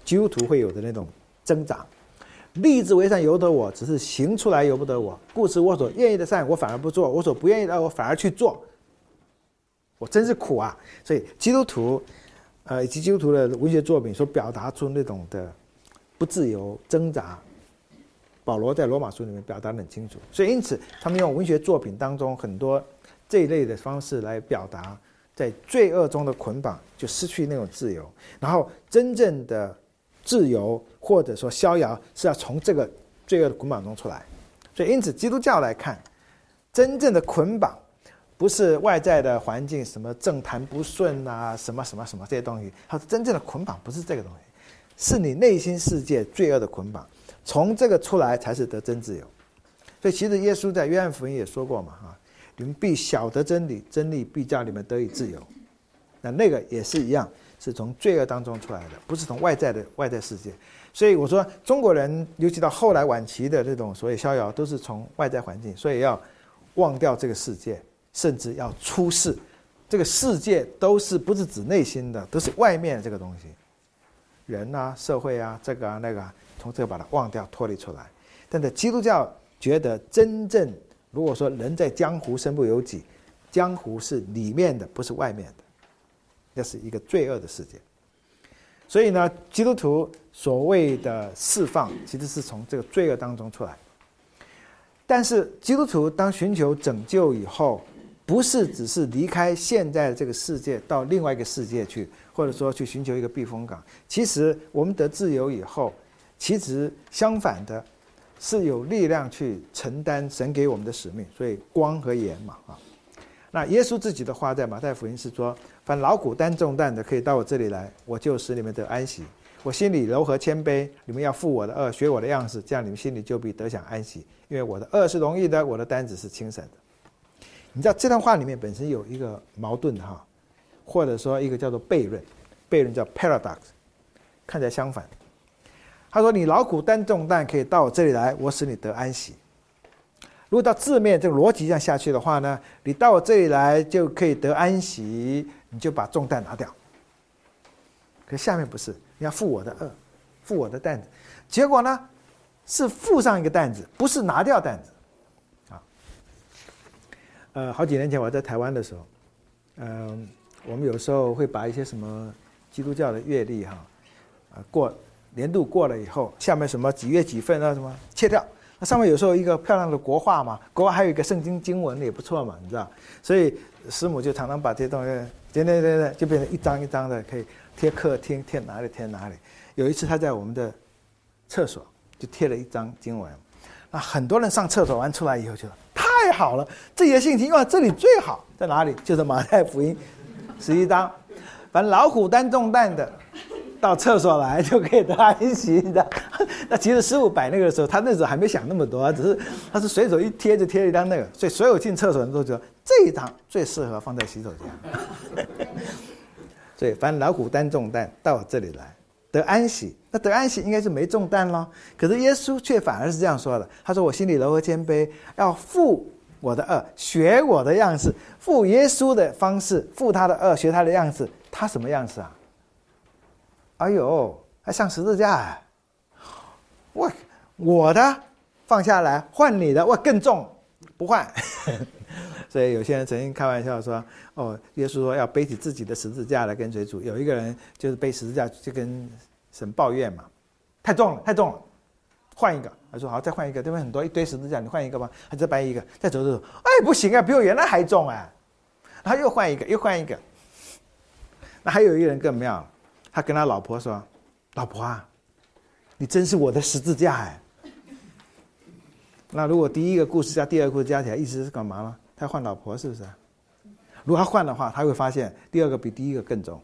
基督徒会有的那种挣扎。立志为善由得我，只是行出来由不得我。故此我所愿意的善我反而不做，我所不愿意的我反而去做，我真是苦啊！所以基督徒呃以及基督徒的文学作品所表达出那种的不自由挣扎，保罗在罗马书里面表达得很清楚。所以因此他们用文学作品当中很多这一类的方式来表达在罪恶中的捆绑，就失去那种自由，然后真正的自由或者说逍遥是要从这个罪恶的捆绑中出来。所以因此基督教来看，真正的捆绑不是外在的环境，什么政坛不顺啊，什么什么什么这些东西，它真正的捆绑不是这个东西，是你内心世界罪恶的捆绑，从这个出来才是得真自由。所以其实耶稣在约翰福音也说过嘛，哈，你们必晓得真理，真理必叫你们得以自由。那那个也是一样，是从罪恶当中出来的，不是从外在的外在世界。所以我说中国人尤其到后来晚期的这种所谓逍遥，都是从外在环境，所以要忘掉这个世界，甚至要出世。这个世界都是不是指内心的，都是外面这个东西，人啊、社会啊、这个啊那个啊，从这个把它忘掉脱离出来。但是基督教觉得真正如果说人在江湖身不由己，江湖是里面的，不是外面的，那是一个罪恶的世界。所以呢，基督徒所谓的释放其实是从这个罪恶当中出来。但是基督徒当寻求拯救以后，不是只是离开现在的这个世界到另外一个世界去，或者说去寻求一个避风港。其实我们得自由以后，其实相反的是有力量去承担神给我们的使命。所以光和盐嘛，啊，那耶稣自己的话在马太福音是说，凡劳苦担重担的可以到我这里来，我就使你们得安息。我心里柔和谦卑，你们要负我的轭，学我的样式，这样你们心里就必得享安息。因为我的轭是容易的，我的担子是轻省的。你知道这段话里面本身有一个矛盾哈，或者说一个叫做悖论，悖论叫 paradox， 看起来相反。他说你劳苦担重担可以到我这里来，我使你得安息。如果到字面这个逻辑这样下去的话呢，你到我这里来就可以得安息，你就把重担拿掉。可是下面不是，你要负我的轭，负我的担子。结果呢，是负上一个担子，不是拿掉担子。啊，呃，好几年前我在台湾的时候，嗯、呃，我们有时候会把一些什么基督教的阅历哈，啊，过年度过了以后，下面什么几月几份啊什么切掉。那上面有时候一个漂亮的国画嘛，国画还有一个圣经经文也不错嘛，你知道，所以师母就常常把这些东西点点点点，就变成一张一张的，可以贴客厅，贴哪里贴哪里。有一次他在我们的厕所就贴了一张经文，那很多人上厕所完出来以后就说太好了，这些信息哇，这里最好在哪里？就是马太福音十一章，凡劳苦担重担的，到厕所来就可以得安息，你知道？那其实师父摆那个的时候，他那时候还没想那么多，只是他是随手一贴就贴了一张那个，所以所有进厕所的人都觉得这一张最适合放在洗手间。所以凡劳苦担重担到我这里来得安息，那得安息应该是没重担咯。可是耶稣却反而是这样说的，他说我心里柔和谦卑，要负我的轭，学我的样式。负耶稣的方式，负他的轭，学他的样式。他什么样式啊？哎呦，还上十字架啊！我我的放下来换你的，我更重，不换。所以有些人曾经开玩笑说，哦，耶稣说要背起自己的十字架来跟随主。有一个人就是背十字架就跟神抱怨嘛，太重了，太重了，换一个。他说好，再换一个，对面很多一堆十字架，你换一个吧。他再搬一个，再走走走，哎，不行啊，比我原来还重啊。他又换一个，又换一个。那还有一个人更妙，他跟他老婆说：“老婆啊，你真是我的十字架哎。”那如果第一个故事加第二个故事加起来，意思是干嘛呢？他换老婆是不是？如果他换的话，他会发现第二个比第一个更重。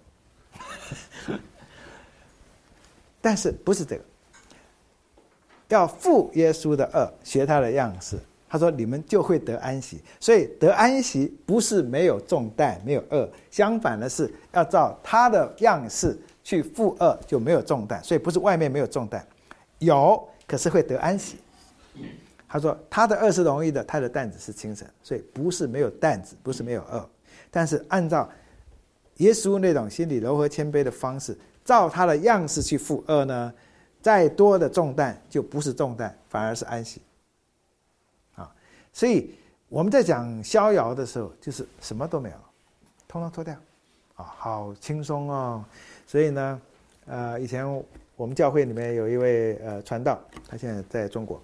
但是不是这个？要负耶稣的轭，学他的样式。他说你们就会得安息。所以得安息不是没有重担没有轭，相反的是要照他的样式去负轭，就没有重担。所以不是外面没有重担，有，可是会得安息。他说他的轭是容易的，他的担子是轻省。所以不是没有担子，不是没有轭，但是按照耶稣那种心里柔和谦卑的方式， 照他的样式去负軛呢，再多的重担就不是重担，反而是安息。啊，所以我们在讲逍遥的时候，就是什么都没有，通通脱掉，啊，好轻松哦。所以呢，呃，以前我们教会里面有一位呃传道，他现在在中国，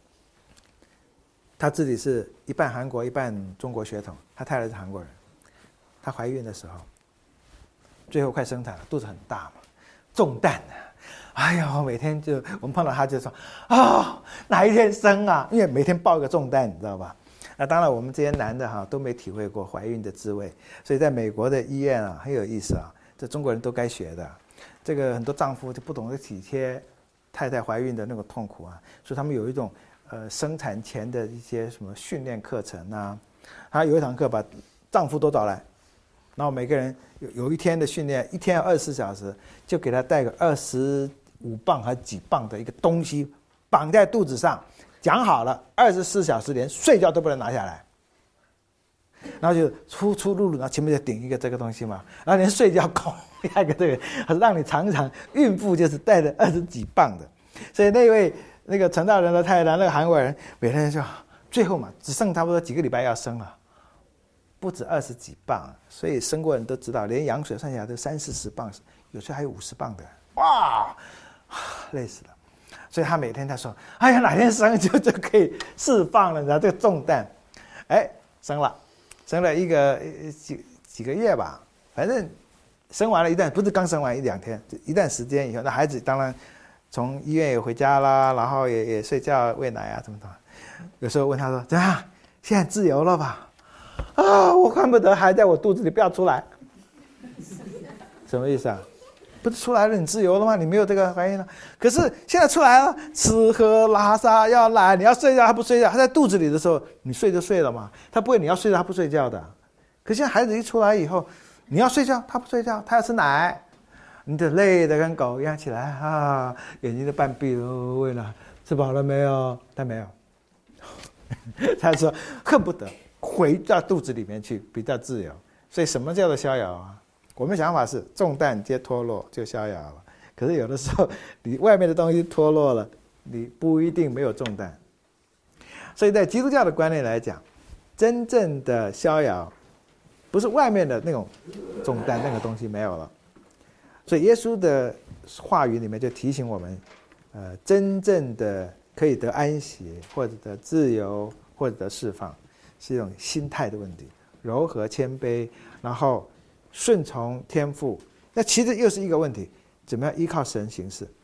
他自己是一半韩国一半中国血统，他太太是韩国人，他怀孕的时候，最后快生产了，肚子很大嘛，重担啊，哎呀，每天就我们碰到他就说啊、哦，哪一天生啊？因为每天抱一个重担，你知道吧？那当然，我们这些男的哈都没体会过怀孕的滋味，所以在美国的医院啊很有意思啊，这中国人都该学的。这个很多丈夫就不懂得体贴太太怀孕的那个痛苦啊，所以他们有一种呃生产前的一些什么训练课程啊，他有一堂课把丈夫都找来，然后每个人有有一天的训练，一天二十四小时，就给他带个二十五磅还几磅的一个东西绑在肚子上。讲好了，二十四小时连睡觉都不能拿下来，然后就出出入入，然后前面就顶一个这个东西嘛，然后连睡觉搞一个这个，还是让你常常孕妇就是带着二十几磅的，所以那位那个传道人的太太，那个韩国人，每天就最后嘛，只剩差不多几个礼拜要生了，不止二十几磅，所以生过人都知道，连羊水算下来都三四十磅，有时候还有五十磅的，哇，累死了。所以他每天他说：“哎呀，哪天生就就可以释放了，然后这个重担，哎，生了，生了一个几几个月吧，反正生完了一段不是刚生完一两天，一段时间以后，那孩子当然从医院也回家啦，然后也也睡觉喂奶啊，怎么怎么。有时候问他说：怎样？现在自由了吧？啊，我恨不得还在我肚子里不要出来。什么意思啊？”不是出来了，你自由了吗？你没有这个怀孕了，可是现在出来了，吃喝拉撒要来，你要睡觉还不睡觉？他在肚子里的时候，你睡就睡了嘛，他不会你要睡觉他不睡觉的。可现在孩子一出来以后，你要睡觉他不睡觉，他要吃奶，你得累得跟狗一样起来啊，眼睛都半闭了，喂了，吃饱了没有？他没有，他说恨不得回到肚子里面去比较自由。所以什么叫做逍遥啊？我们想法是重担皆脱落就逍遥了，可是有的时候你外面的东西脱落了，你不一定没有重担。所以在基督教的观念来讲，真正的逍遥不是外面的那种重担，那个东西没有了。所以耶稣的话语里面就提醒我们，呃，真正的可以得安息，或者得自由，或者得释放，是一种心态的问题，柔和谦卑，然后顺从天父。那其实又是一个问题，怎么样依靠神行事。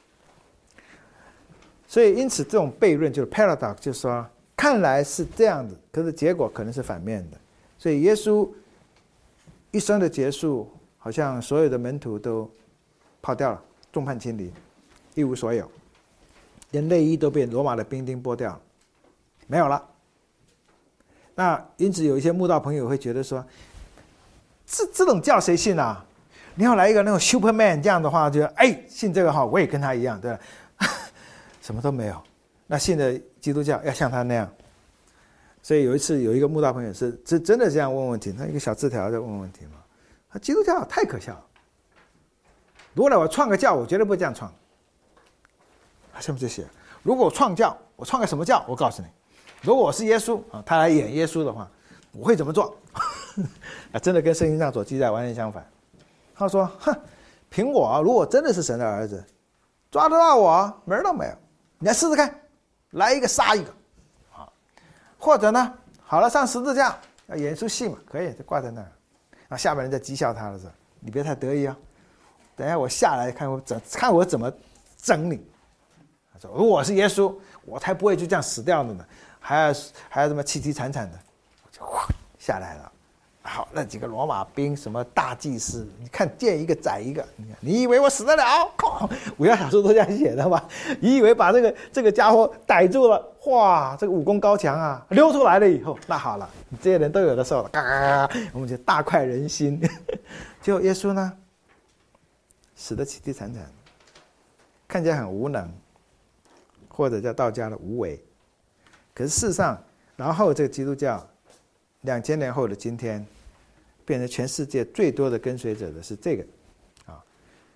所以因此这种悖论就是 paradox， 就是说看来是这样子，可是结果可能是反面的。所以耶稣一生的结束，好像所有的门徒都跑掉了，众叛亲离，一无所有，连内衣都被罗马的兵丁剥掉了，没有了。那因此有一些慕道朋友会觉得说，这这种教谁信啊？你要来一个那种 Superman 这样的话，就哎信这个哈，我也跟他一样，对吧？什么都没有。那信的基督教要像他那样。所以有一次有一个慕道朋友是真真的这样问问题，他一个小字条在问问题嘛，他基督教太可笑了。如果来我创个教，我绝对不会这样创。他上面就写，如果我创教，我创个什么教？我告诉你，如果我是耶稣啊，他来演耶稣的话，我会怎么做？啊，真的跟圣经上所记载完全相反。他说：“哼，凭我，如果真的是神的儿子，抓得到我门儿都没有。你来试试看，来一个杀一个，啊，或者呢，好了，上十字架要演出戏嘛，可以就挂在那儿。然后下面人在讥笑他的时候，你别太得意啊，等一下我下来看我怎看我怎么整你。他说，如果我是耶稣，我才不会就这样死掉的呢，还要还要这么凄凄惨惨的，就哗下来了。”好，那几个罗马兵，什么大祭司，你看见一个宰一个，你以为我死得了？武侠小说都这样写的吧？你以为把这个这个家伙逮住了，哇，这个武功高强啊，溜出来了以后，那好了，你这些人都有的受了，嘎嘎嘎，我们就大快人心。结果耶稣呢，死得凄凄惨惨，看起来很无能，或者叫道家的无为。可是事实上，然后这个基督教两千年后的今天，变成全世界最多的跟随者的是这个，啊，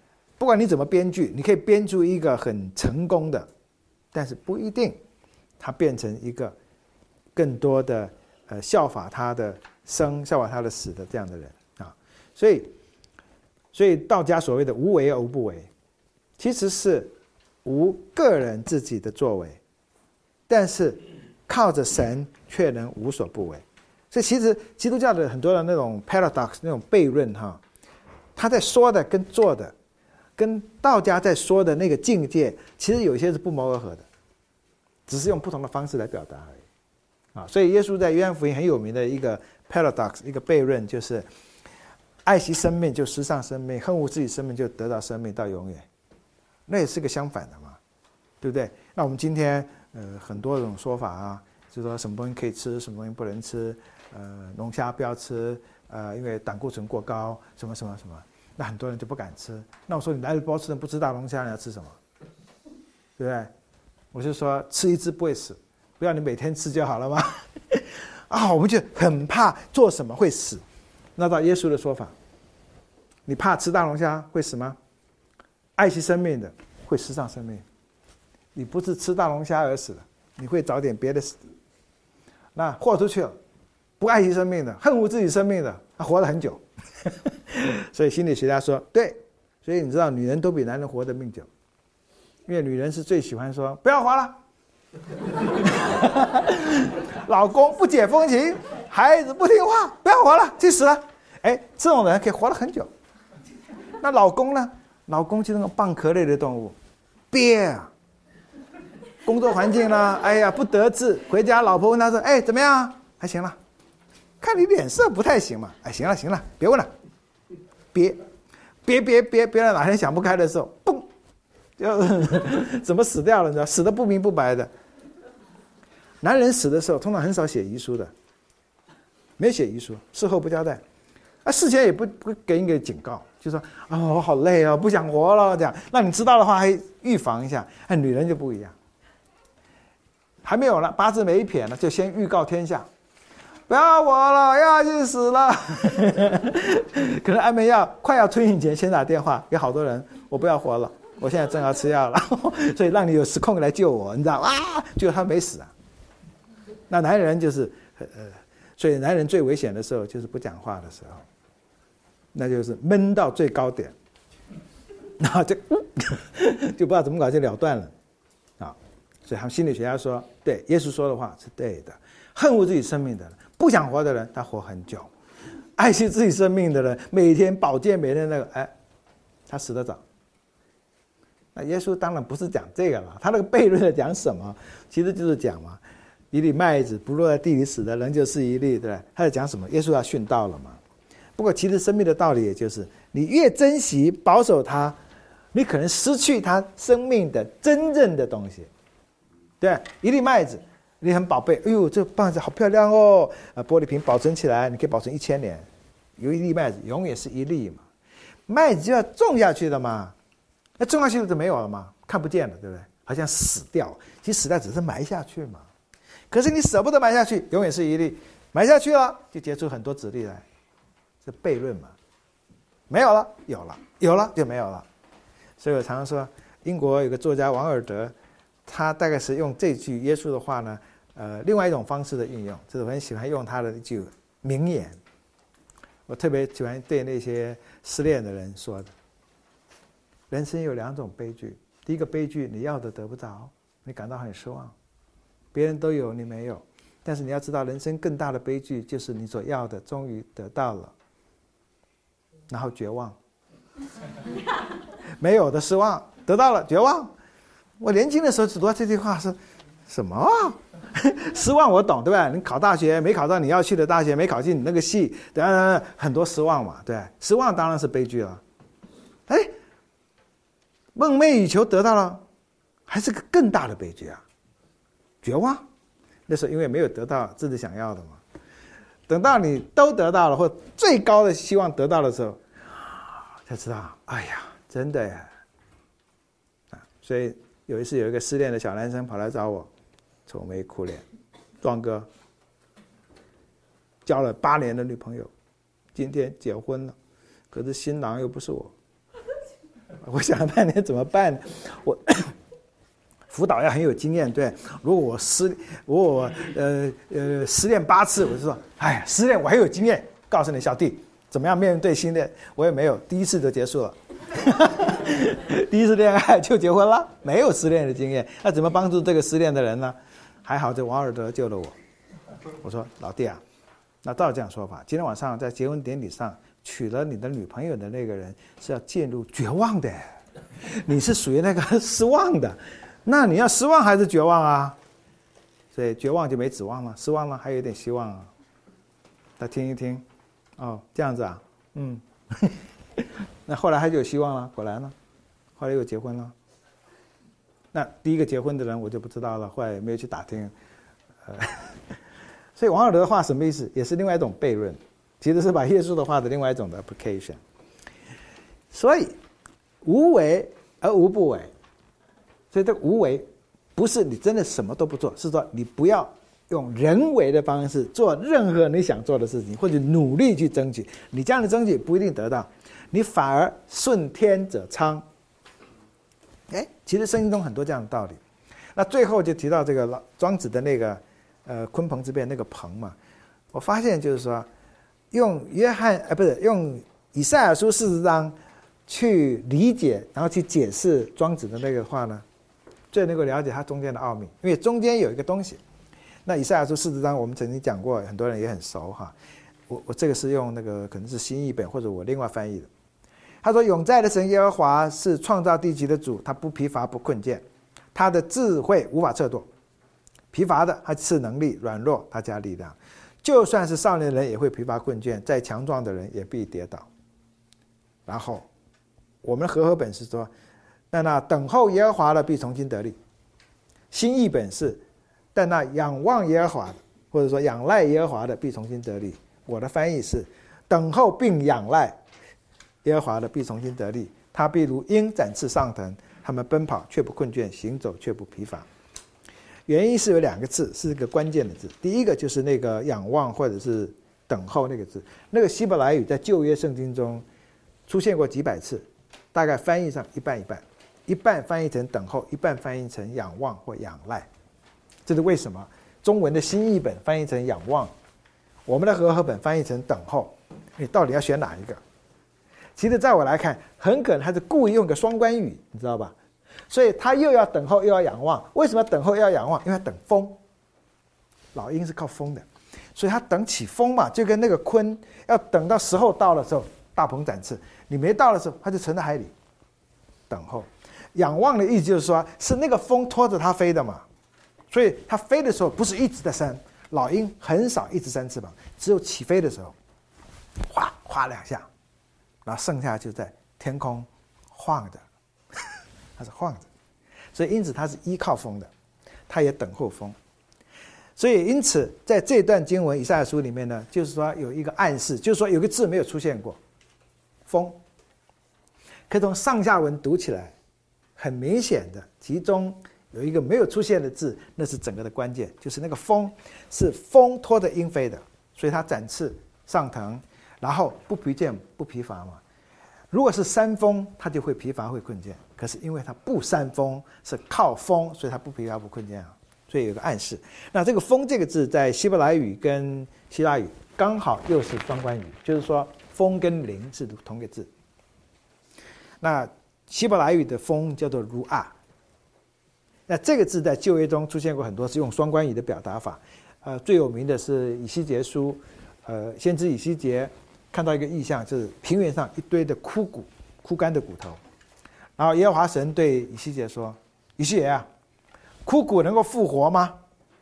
不管你怎么编剧，你可以编出一个很成功的，但是不一定他变成一个更多的呃效法他的生、效法他的死的这样的人啊。所以，所以道家所谓的无为而无不为，其实是无个人自己的作为，但是靠着神却能无所不为。所以其实基督教的很多的那种 paradox 那种悖论哈，他在说的跟做的，跟道家在说的那个境界，其实有些是不谋而合的，只是用不同的方式来表达而已啊。所以耶稣在约翰福音很有名的一个 paradox 一个悖论，就是爱惜生命就失丧生命，恨恶自己生命就得到生命到永远。那也是个相反的嘛，对不对？那我们今天呃很多种说法啊，就是说什么东西可以吃，什么东西不能吃，呃龙虾不要吃，呃因为胆固醇过高，什么什么什么，那很多人就不敢吃。那我说你来了波士顿不吃大龙虾，你要吃什么？对不对？我就说吃一只不会死，不要你每天吃就好了吗？啊，我们就很怕做什么会死。那照耶稣的说法，你怕吃大龙虾会死吗？爱惜生命的会失丧生命，你不是吃大龙虾而死的，你会找点别的死。那豁出去了，不爱惜生命的，恨恶自己生命的，他活了很久。所以心理学家说，对，所以你知道女人都比男人活得命久，因为女人是最喜欢说不要活了，老公不解风情，孩子不听话，不要活了，去死了。哎，这种人可以活了很久。那老公呢？老公就是那种蚌壳类的动物，憋啊，工作环境呢，哎呀不得志，回家老婆问他说，哎怎么样？还行了，看你脸色不太行嘛，哎行了行了，别问了，憋，憋憋憋憋到哪天想不开的时候，嘣，就怎么死掉了？你知道，死得不明不白的。男人死的时候通常很少写遗书的，没写遗书，事后不交代。啊，事前也不不给你个警告，就说啊、哦，我好累啊，不想活了，这样让你知道的话，还预防一下。哎，女人就不一样，还没有了，八字没一撇呢，就先预告天下，不要活了，要去死了。可能安眠药快要吞以前，先打电话给好多人，我不要活了，我现在正要吃药了，所以让你有时空来救我，你知道啊？结果他没死啊。那男人就是呃，所以男人最危险的时候就是不讲话的时候。那就是闷到最高点，然后就就不知道怎么搞就了断了，啊，所以他们心理学家说，对，耶稣说的话是对的。恨恶自己生命的人，不想活的人，他活很久；爱惜自己生命的人，每天保健，每天那个，哎，他死得早。那耶稣当然不是讲这个了，他那个悖论在讲什么？其实就是讲嘛，一粒麦子不落在地里死的，仍旧是一粒，对吧？他在讲什么？耶稣要殉道了嘛。不过其实生命的道理也就是你越珍惜保守它，你可能失去它生命的真正的东西。对，一粒麦子你很宝贝，哎呦这棒子好漂亮哦，啊玻璃瓶保存起来你可以保存一千年，有一粒麦子永远是一粒嘛。麦子就要种下去的嘛，那种下去就没有了嘛，看不见了，对不对？好像死掉，其实死掉只是埋下去嘛。可是你舍不得埋下去，永远是一粒，埋下去了就结出很多子粒来。是悖论嘛？没有了，有了，有了就没有了。所以我常常说，英国有个作家王尔德，他大概是用这句耶稣的话呢，呃，另外一种方式的运用，就是我很喜欢用他的一句名言。我特别喜欢对那些失恋的人说的：人生有两种悲剧，第一个悲剧，你要的得不着，你感到很失望，别人都有你没有，但是你要知道，人生更大的悲剧就是你所要的终于得到了。然后绝望，没有的失望，得到了绝望。我年轻的时候只读到这句话是什么啊？失望我懂，对吧？你考大学没考到你要去的大学，没考进你那个系，当然很多失望嘛，对，失望当然是悲剧了。哎，梦寐以求得到了，还是个更大的悲剧啊！绝望，那时候因为没有得到自己想要的嘛。等到你都得到了，或最高的希望得到的时候，才知道，哎呀，真的呀！啊，所以有一次有一个失恋的小男生跑来找我，愁眉苦脸，壮哥，交了八年的女朋友，今天结婚了，可是新郎又不是我。 我想了半天怎么办呢？我辅导要很有经验，对。如果我失，如果我呃呃失恋八次，我就说，哎，失恋我还有经验，告诉你小弟怎么样面对新恋，我也没有，第一次就结束了，第一次恋爱就结婚了，没有失恋的经验，那怎么帮助这个失恋的人呢？还好这王尔德救了我。我说老弟啊，那照这样说法，今天晚上在结婚典礼上娶了你的女朋友的那个人是要进入绝望的，你是属于那个失望的。那你要失望还是绝望啊？所以绝望就没指望了，失望了还有一点希望啊。他听一听，哦，这样子啊，嗯，那后来他就有希望了，果然呢，后来又结婚了。那第一个结婚的人我就不知道了，后来也没有去打听。呃，所以王尔德的话什么意思？也是另外一种悖论，其实是把耶稣的话的另外一种的 application。所以无为而无不为。所以这个无为不是你真的什么都不做，是说你不要用人为的方式做任何你想做的事情，或者努力去争取，你这样的争取不一定得到，你反而顺天者昌。哎，其实圣经中很多这样的道理。那最后就提到这个庄子的那个呃鲲鹏之辩那个鹏嘛，我发现就是说用约翰呃不是用以赛亚书四十章去理解，然后去解释庄子的那个话呢，最能够了解它中间的奥秘，因为中间有一个东西。那以赛亚书四十章我们曾经讲过，很多人也很熟哈。我我这个是用那个可能是新译本或者我另外翻译的。他说：“永在的神耶和华是创造地极的主，他不疲乏不困倦，他的智慧无法测度。疲乏的他赐能力，软弱他加力量。就算是少年人也会疲乏困倦，再强壮的人也必跌倒。”然后我们和合本是说，但那等候耶和华的必重新得力。新译本是，但那仰望耶和华的，或者说仰赖耶和华的必重新得力。我的翻译是，等候并仰赖耶和华的必重新得力，他必如鹰展翅上腾，他们奔跑却不困倦，行走却不疲乏。原因是有两个字，是一个关键的字。第一个就是那个仰望或者是等候那个字，那个希伯来语在旧约圣经中出现过几百次，大概翻译上一半一半，一半翻译成等候，一半翻译成仰望或仰赖。这是为什么中文的新译本翻译成仰望，我们的和合本翻译成等候，你到底要选哪一个？其实在我来看，很可能他是故意用个双关语，你知道吧？所以他又要等候又要仰望。为什么等候又要仰望？因为他等风，老鹰是靠风的，所以他等起风嘛，就跟那个鲲要等到时候到的时候大鹏展翅，你没到的时候他就沉在海里等候。仰望的意思就是说，是那个风拖着它飞的嘛，所以它飞的时候不是一直在扇，老鹰很少一直扇翅膀，只有起飞的时候哗哗两下，然后剩下就在天空晃着，它是晃着，所以因此它是依靠风的，它也等候风。所以因此在这段经文以赛亚书里面呢，就是说有一个暗示，就是说有个字没有出现过，风。可从上下文读起来，很明显的其中有一个没有出现的字，那是整个的关键，就是那个风是风拖着鹰飞的，所以它展翅上腾，然后不疲倦不疲乏嘛。如果是扇风，它就会疲乏会困倦，可是因为它不扇风，是靠风，所以它不疲乏不困倦啊。所以有个暗示。那这个风这个字在希伯来语跟希腊语刚好又是双关语，就是说风跟灵是同一个字。那希伯来语的风叫做如阿，那这个字在旧约中出现过很多次，用双关语的表达法。呃，最有名的是以西结书，呃，先知以西结看到一个异象，就是平原上一堆的枯骨、枯干的骨头。然后耶和华神对以西结说：“以西结啊，枯骨能够复活吗？”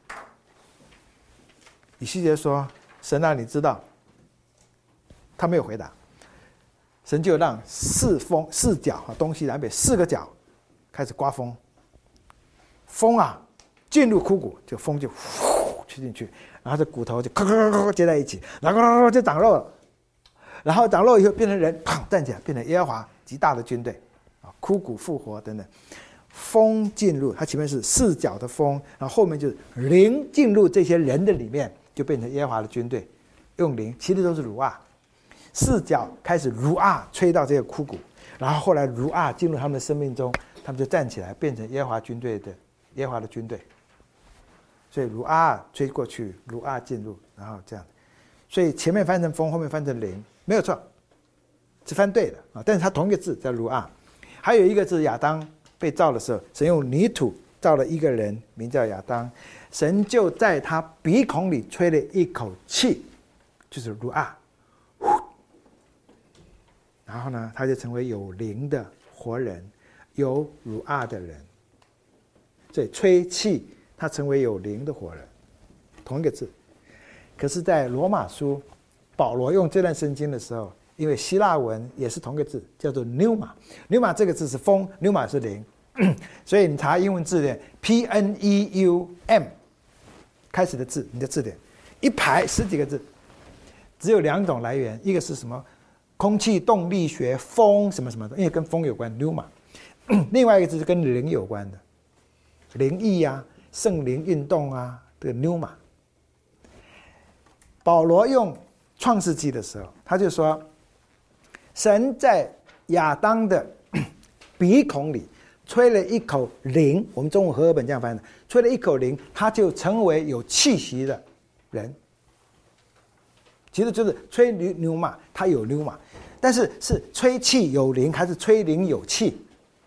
以西结说：“神啊，你知道。”他没有回答。神就让四风四角东西南北四个角开始刮风，风啊进入枯骨，就风就呼去进去，然后这骨头就咔咔咔咔接在一起，然后就长肉了，然后长肉以后变成人，砰站起来，变成耶和华极大的军队啊，枯骨复活等等。风进入，它前面是四角的风，然后后面就是灵进入这些人的里面，就变成耶和华的军队，用灵，其实都是鲁啊。四角开始如啊吹到这个枯骨， 然后后来儒阿进入他们的生命中，他们就站起来变成耶和华军队的耶和华的军队。所以儒阿吹过去，儒阿进入，然后这样。所以前面翻成风，后面翻成灵，没有错，是翻对的啊。但是它同一个字叫儒阿。还有一个字，亚当被造的时候，神用泥土造了一个人，名叫亚当，神就在他鼻孔里吹了一口气，就是儒阿，然后呢，他就成为有灵的活人，有儒阿的人。所以吹气，他成为有灵的活人，同一个字。可是在罗马书，保罗用这段圣经的时候，因为希腊文也是同一个字，叫做 pneuma。pneuma 这个字是风， pneuma 是灵，所以你查英文字典 P N E U M 开始的字，你的字典一排十几个字，只有两种来源，一个是什么空气动力学风什么什么的，因为跟风有关 pneuma， 另外一个字是跟灵有关的，灵意啊，圣灵运动啊，这个 pneuma。保罗用创世纪的时候，他就说，神在亚当的鼻孔里吹了一口灵，我们中文和合本这样翻的，吹了一口灵，他就成为有气息的人。其实就是吹牛马，他有牛马，但是是吹气有灵还是吹灵有气？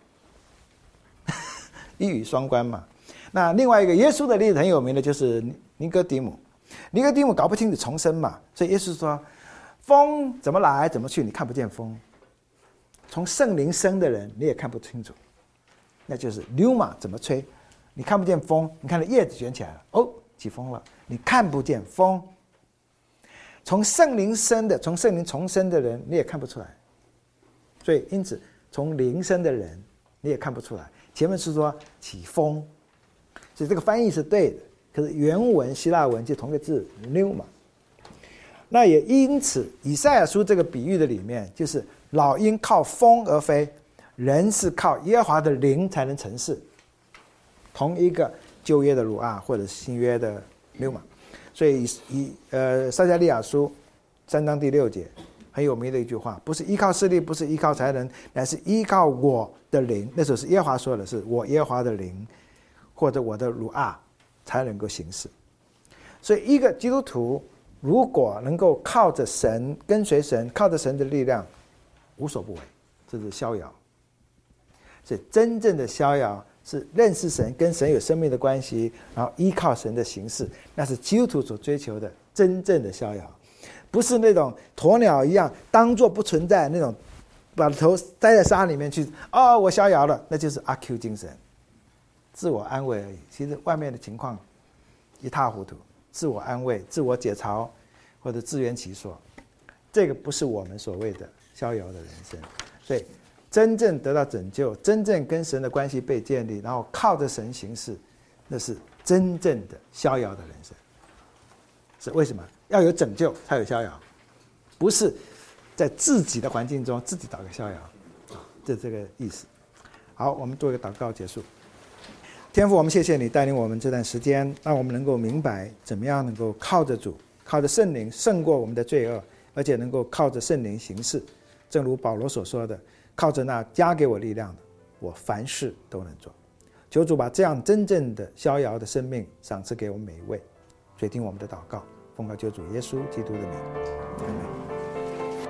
一语双关嘛。那另外一个耶稣的例子很有名的就是尼哥底母，尼哥底母搞不清楚重生嘛，所以耶稣说，风怎么来怎么去，你看不见风。从圣灵生的人你也看不清楚，那就是牛马怎么吹，你看不见风，你看到叶子卷起来了，哦，起风了，你看不见风。从圣灵生的，从圣灵重生的人你也看不出来，所以因此从灵生的人你也看不出来。前面是说起风，所以这个翻译是对的，可是原文希腊文就同一个字 pneuma。那也因此以赛亚书这个比喻的里面，就是老鹰靠风而飞，人是靠耶和华的灵才能成事，同一个旧约的鲁阿或者新约的pneuma。所以以呃撒迦利亚书三章第六节很有名的一句话，不是依靠势力，不是依靠才能，乃是依靠我的灵。那时候是耶和华说的，是我耶和华的灵或者我的鲁阿才能够行事。所以一个基督徒如果能够靠着神，跟随神，靠着神的力量，无所不为，这是逍遥。所以真正的逍遥是认识神，跟神有生命的关系，然后依靠神的行事，那是基督徒所追求的真正的逍遥，不是那种鸵鸟一样当作不存在那种，把头栽在沙里面去，哦，我逍遥了，那就是阿 Q 精神，自我安慰而已。其实外面的情况一塌糊涂，自我安慰、自我解嘲或者自圆其说，这个不是我们所谓的逍遥的人生。所以真正得到拯救，真正跟神的关系被建立，然后靠着神行事，那是真正的逍遥的人生。是为什么？要有拯救才有逍遥，不是在自己的环境中自己找个逍遥，这这个意思。好，我们做一个祷告结束。天父，我们谢谢你带领我们这段时间，让我们能够明白怎么样能够靠着主，靠着圣灵胜过我们的罪恶，而且能够靠着圣灵行事。正如保罗所说的，靠着那加给我力量的，我凡事都能做。求主把这样真正的逍遥的生命赏赐给我们每一位。垂听我们的祷告，奉靠救主耶稣基督的名，阿们。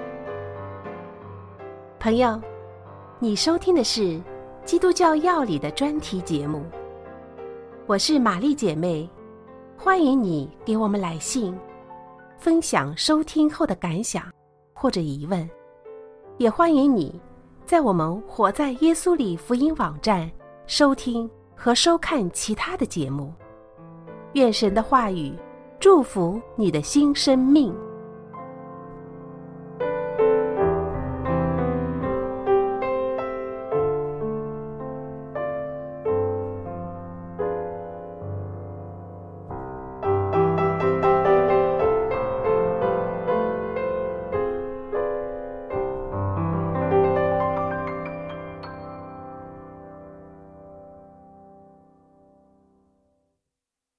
朋友，你收听的是基督教要理的专题节目，我是玛丽姐妹，欢迎你给我们来信，分享收听后的感想或者疑问，也欢迎你在我们活在耶稣里福音网站收听和收看其他的节目。愿神的话语祝福你的新生命。